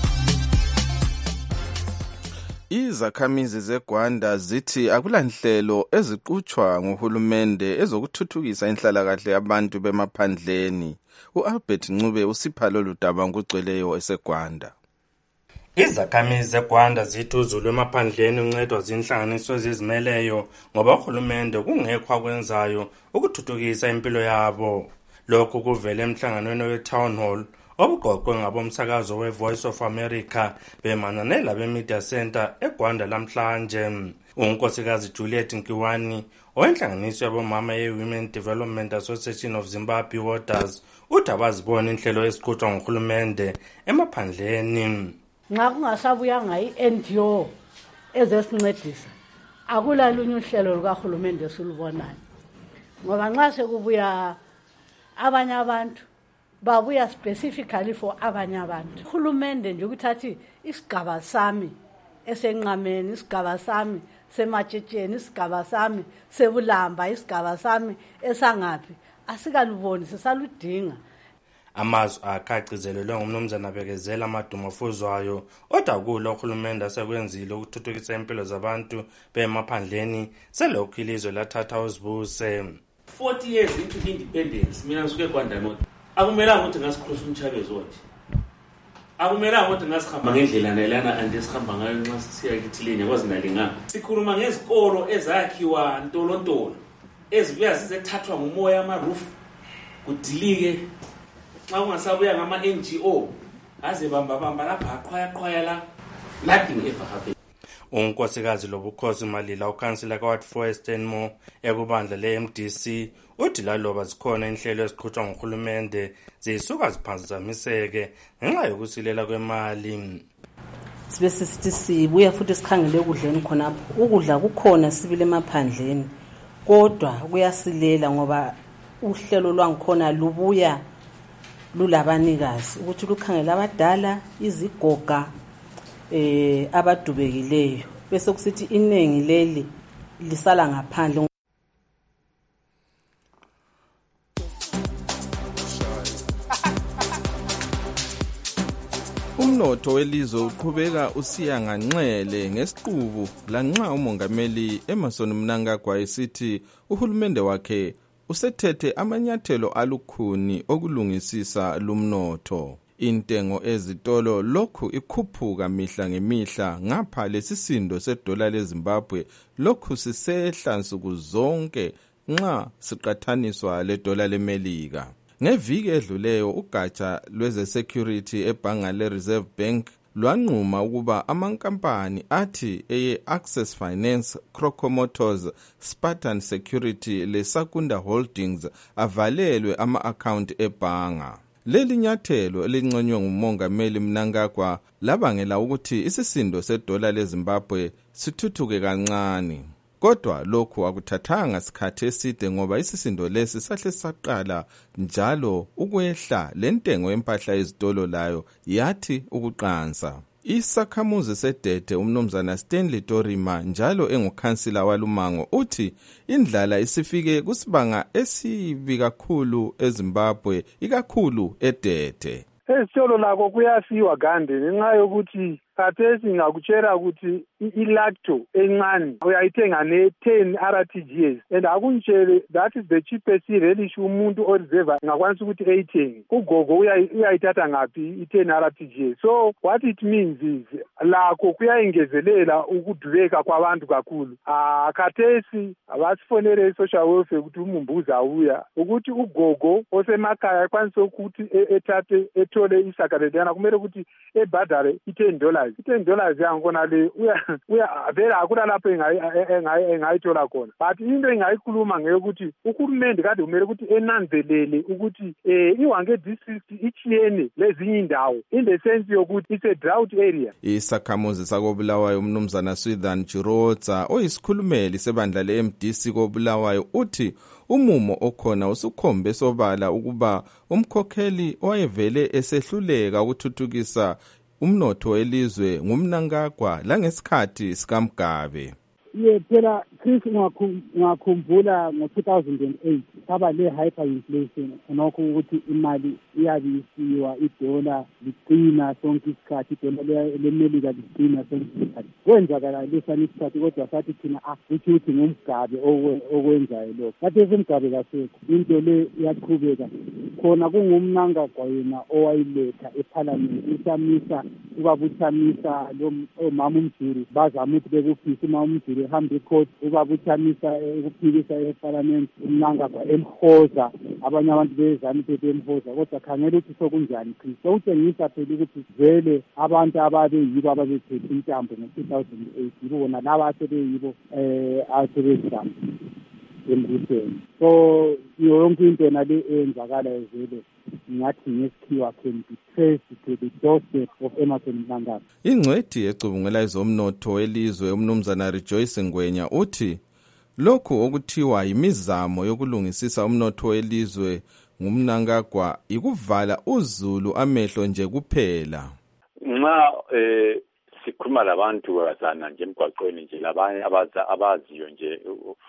Izakhamizi zeGwanda zithi akulanhlelo eziqhutshwa nguhulumende ezokuthuthukisa inhlalakahle yabantu bemaphandleni. uAlbert Ncube usipha lolu daba ngugcweleyo eseGwanda. Izakhamizi zeGwanda zithi uzulu emaphandleni uncedwa zinhlanganiso ezizimeleyo ngoba uhulumende kungekho akwenzayo ukuthuthukisa impilo yabo. Lokhu kuvele emhlanganweni we-Town Hall obuqoqwe ngabomsakazo we-Voice of America bemananela be-Media Center eGwanda lamhlanje. Unkosikazi Juliet Nkiwani owenhlanganiso yabomama ye-Women Development Association of Zimbabwe Waters uthi abazibona inhlelo eziqhutshwa nguhulumende emaphandleni. Nxa kungasabuyanga i-NGO ezesincedisa akulalunye uhlelo lukahulumende esilubonayo ngoba nxa sekubuya abanye abantu babuya specifically for abanye abantu. Uhulumende nje ukuthathi isigaba sami esenqameni, isigaba sami sematshitsheni, isigaba sami sebulamba, isigaba sami esangaphi asikaluboni sisaludinga. Amazwi akhacizelelwe ngumnumzana Bekezela Madumofuzwayo odakulo uhulumende asekwenzile ukuthuthukisa impilo zabantu bemaphandleni selokhu ilizwe lathatha uzibuse. 40 years into independence mina ngisuke eGwanda North. Akumelanga ukuthi ngasikhosa umchabezo wathi. Akumelanga ukuthi ngasihamba ngendlela nelana andisihamba ngayo nxa sisiya eKithilini yakwazi nalingana. Sikhuluma ngezikolo ezakhiwa ntolontolo ezibuya sizethathwa ngumoya ama-roof kudilike nxa kungasabuya ngama-NGO aze bamba lapha aqhwaya la nothing ever happened. Unkosikazi Lobukhosi Malila ukhansila kaWard 4 Easternmore ekubandla le-MDC uthi laloba zikhona inhlelo eziqhutshwa nguhulumende zisuka ziphazamiseke ngenxa yokusilela kwemali. Sibe sithi sibuya futhi sikhangele ukudleni khonapho. Ukudla kukhona sibile emaphandleni kodwa kuyasilela ngoba uhlelo lwangikhona lubuya lulabanikazi ukuthi lukhangela abadala, izigoga, abadubekileyo bese kusithi iningi leli lisala ngaphandle. Umnotho welizwe uqhubeka usiya nganxele ngesiqubu lanxa umongameli Emmerson Mnangagwa esithi uhulumende wakhe usethethe amanyathelo alukhuni okulungisisa lumnotho. Intengo ezitolo lokhu ikhuphuka mihla ngemihla ngapha lesisindo sedola leZimbabwe lokhu sisehla nsuku zonke nxa siqathaniswa ledola leMelika. Ngeviki edluleyo ugatsha lweze-security ebhanga le-Reserve Bank lwanquma ukuba amankampani athi eye-Access Finance, Croco Motors, Spartan Security le-Sakunda Holdings avalelwe ama-account ebhanga. Leli nyathelo elinconywe ngumongameli Mnangagwa labangela ukuthi isisindo sedola leZimbabwe sithuthuke kancane. Kodwa lokhu akuthathanga sikhathi eside ngoba isisindo lesi sahle saqala njalo ukwehla lentengo empahla ezitolo layo yathi ukuqansa. Isakhamuzi sedete umnumzana Stanley Torima njalo engukhansila walumango uthi indlala isifike kusibanga esibi kakhulu eZimbabwe ikakhulu edete. Esitolo lako kuyasiwa gande ngenxa yokuthi khathesi ngakutshela ukuthi ilacto encane uyayithenga ne-10 RTGs and akuntshele that is the cheapest relish umuntu oreserve ngakwanisa ukuthi eyithenge. Ugogo uyayithatha ngaphi i-10 RTGs. So what it means is lakho kuyayengezelela ukudubeka kwabantu kakhulu. Khathesi abasifonele social welfare ukuthi umumbuza awuya ukuthi ugogo osemakhaya akwanise ukuthi ethathe ethole isakalelana kumele ukuthi ebhadale $10. $10 yangona le uya vele akula lapho engayithola khona. But into engayikhuluma ngeyokuthi uhulumende kade kumele ukuthi enanzelele ukuthi iwange district ichiyene lezinye indawo in the sense yokuthi it's a drought area. Isakhamuzi sakobulawayo umnumzana Swithan Chirotsa oyisikhulumeli sebandla leMDC kobulawayo uthi umumo okhona usukhombe sobala ukuba umkhokheli owayevele esehluleka ukuthuthukisa umnotho elizwe ngumnankagwa langesikhathi sikaMgabe. Phela Chris ngakhumbula ngo-2008 saba le-hyperinflation nokho ukuthi imali iyabisiwa idola liqina sonke isikhathi idola lemelika liqina sonke isikhathi kwenzakala lesani isikhathi kodwa sathi thina ukuthi ngumgabe okwenzayo lokho kathi umgabe kasekho into le iyaqhubeka khona kungumnankagwa yena owayiletha ephalamende usamisa ubabuthamisa lo mama umjuri bazama ukuthi bekuphisa umama umjuri ehambe icourt ubabuthamisa ukuphikisa eParliament umnankagwa emhoza abanye abantu bezama ukuthi emhoza kodwa khangela ukuthi sokunjani Chris sokutshengisa phela ukuthi vele abantu ababeyibo ababethethe intambo ngo-2008 yibo bona laba asebeyibo asebezama embusweni. So yonke into nale eyenzakalayo vele ngathi ngesikhiwa can be traced to the doorstep of Emmerson Mnangagwa. Ingcwedi ecubungela izomnotho elizwe umnumzana Rejoice Ngwenya uthi lokhu okuthiwa yimizamo yokulungisisa umnotho elizwe ngumnankagwa ikuvala uzulu amehlo nje kuphela. Nxa sikhuluma labantu bazana nje emgwaqweni nje labanye abaziyo nje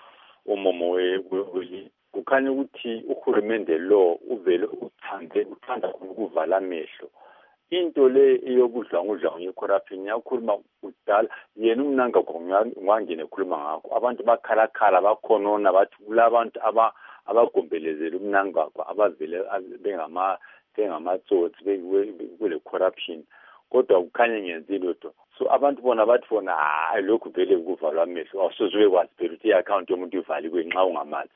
umomo kukhanya ukuthi uhulumende lo uvele uthanda ukuvala amehlo. Into le eyobudlwangudlwangu yecorruption yakhuluma kudala yena umnankagwa ngwangene ekhuluma ngakho abantu bakhalakhala bakhonona bathi kulabantu abagombelezela umnankagwa abavele bengamatsotsi kule corruption kodwa kukhanya ngenzile lutho. So abantu bona bathi bona hayi lokhu vele kuvalwa amehlo awusoze ukwazi phela ukuthi i-account yomuntu ivaliwe nxa ungamazi.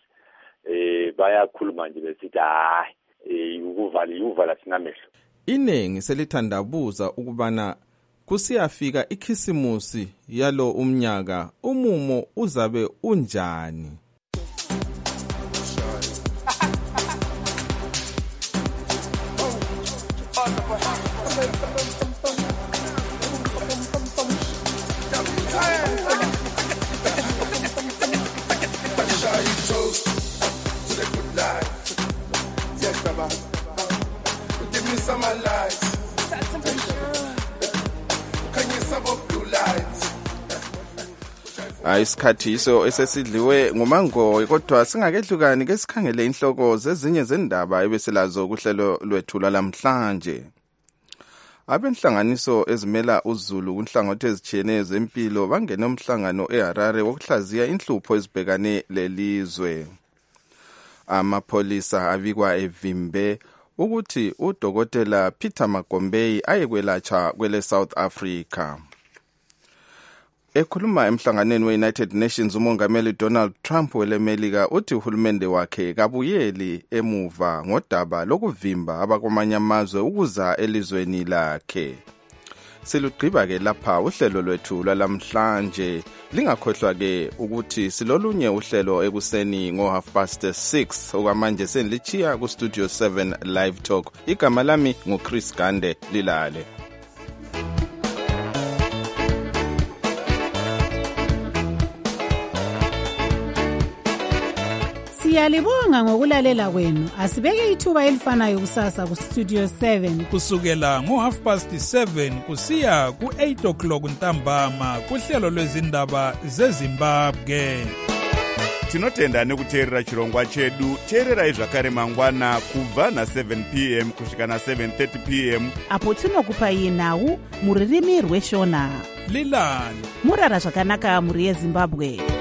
Bayakhuluma nje besithi hayi ukuvala sinamehlo. Iningi selithandabuza ukubana kusiyafika ikhisimusi yalo umnyaka umumo uzabe unjani. Isikhathi iso esesidliwe ngumango kodwa singakehlukani ke sikhangele inhloko zezinye zendaba ebesilazo kuhlelo lwethu lamhlanje. Abenhlanganiso ezimela uZulu kunhlangothi ezitshiyeneyo zempilo bangena umhlangano eHarare wokuhlaziya inhlupho ezibhekane lelizwe. Amapolisa abikwa evimbe ukuthi uDokotela Peter Magombei ayekwelatshwa kwele South Africa. Ekhuluma emhlanganweni we-United Nations umongameli Donald Trump welemelika uthi uhulumende wakhe kabuyeli emuva ngodaba lokuvimba abakwamanye amazwe ukuza elizweni lakhe. Silugqiba ke lapha uhlelo lwethu lwalamhlanje. Lingakhohlwa ke ukuthi silolunye uhlelo ekuseni ngo6:30 okwamanje senilichiya ku Studio 7 Live Talk. Igama lami nguChris Gande lilale. Siyalibonga ngokulalela kwenu. Asibeke ithuba elifanayo kusasa ku Studio 7 kusukela ngo7:30 kusiya ku8:00 ntambama kuhlelo lwezindaba zeZimbabwe. Tinotenda nekuteerera chirongwa chedu. Teererai zvakare mangwana kubva na7 p.m. kusvika na7:30 p.m. apo tinokupai nhau muririmi rweshona. Lilani murara zvakanaka muri yeZimbabwe.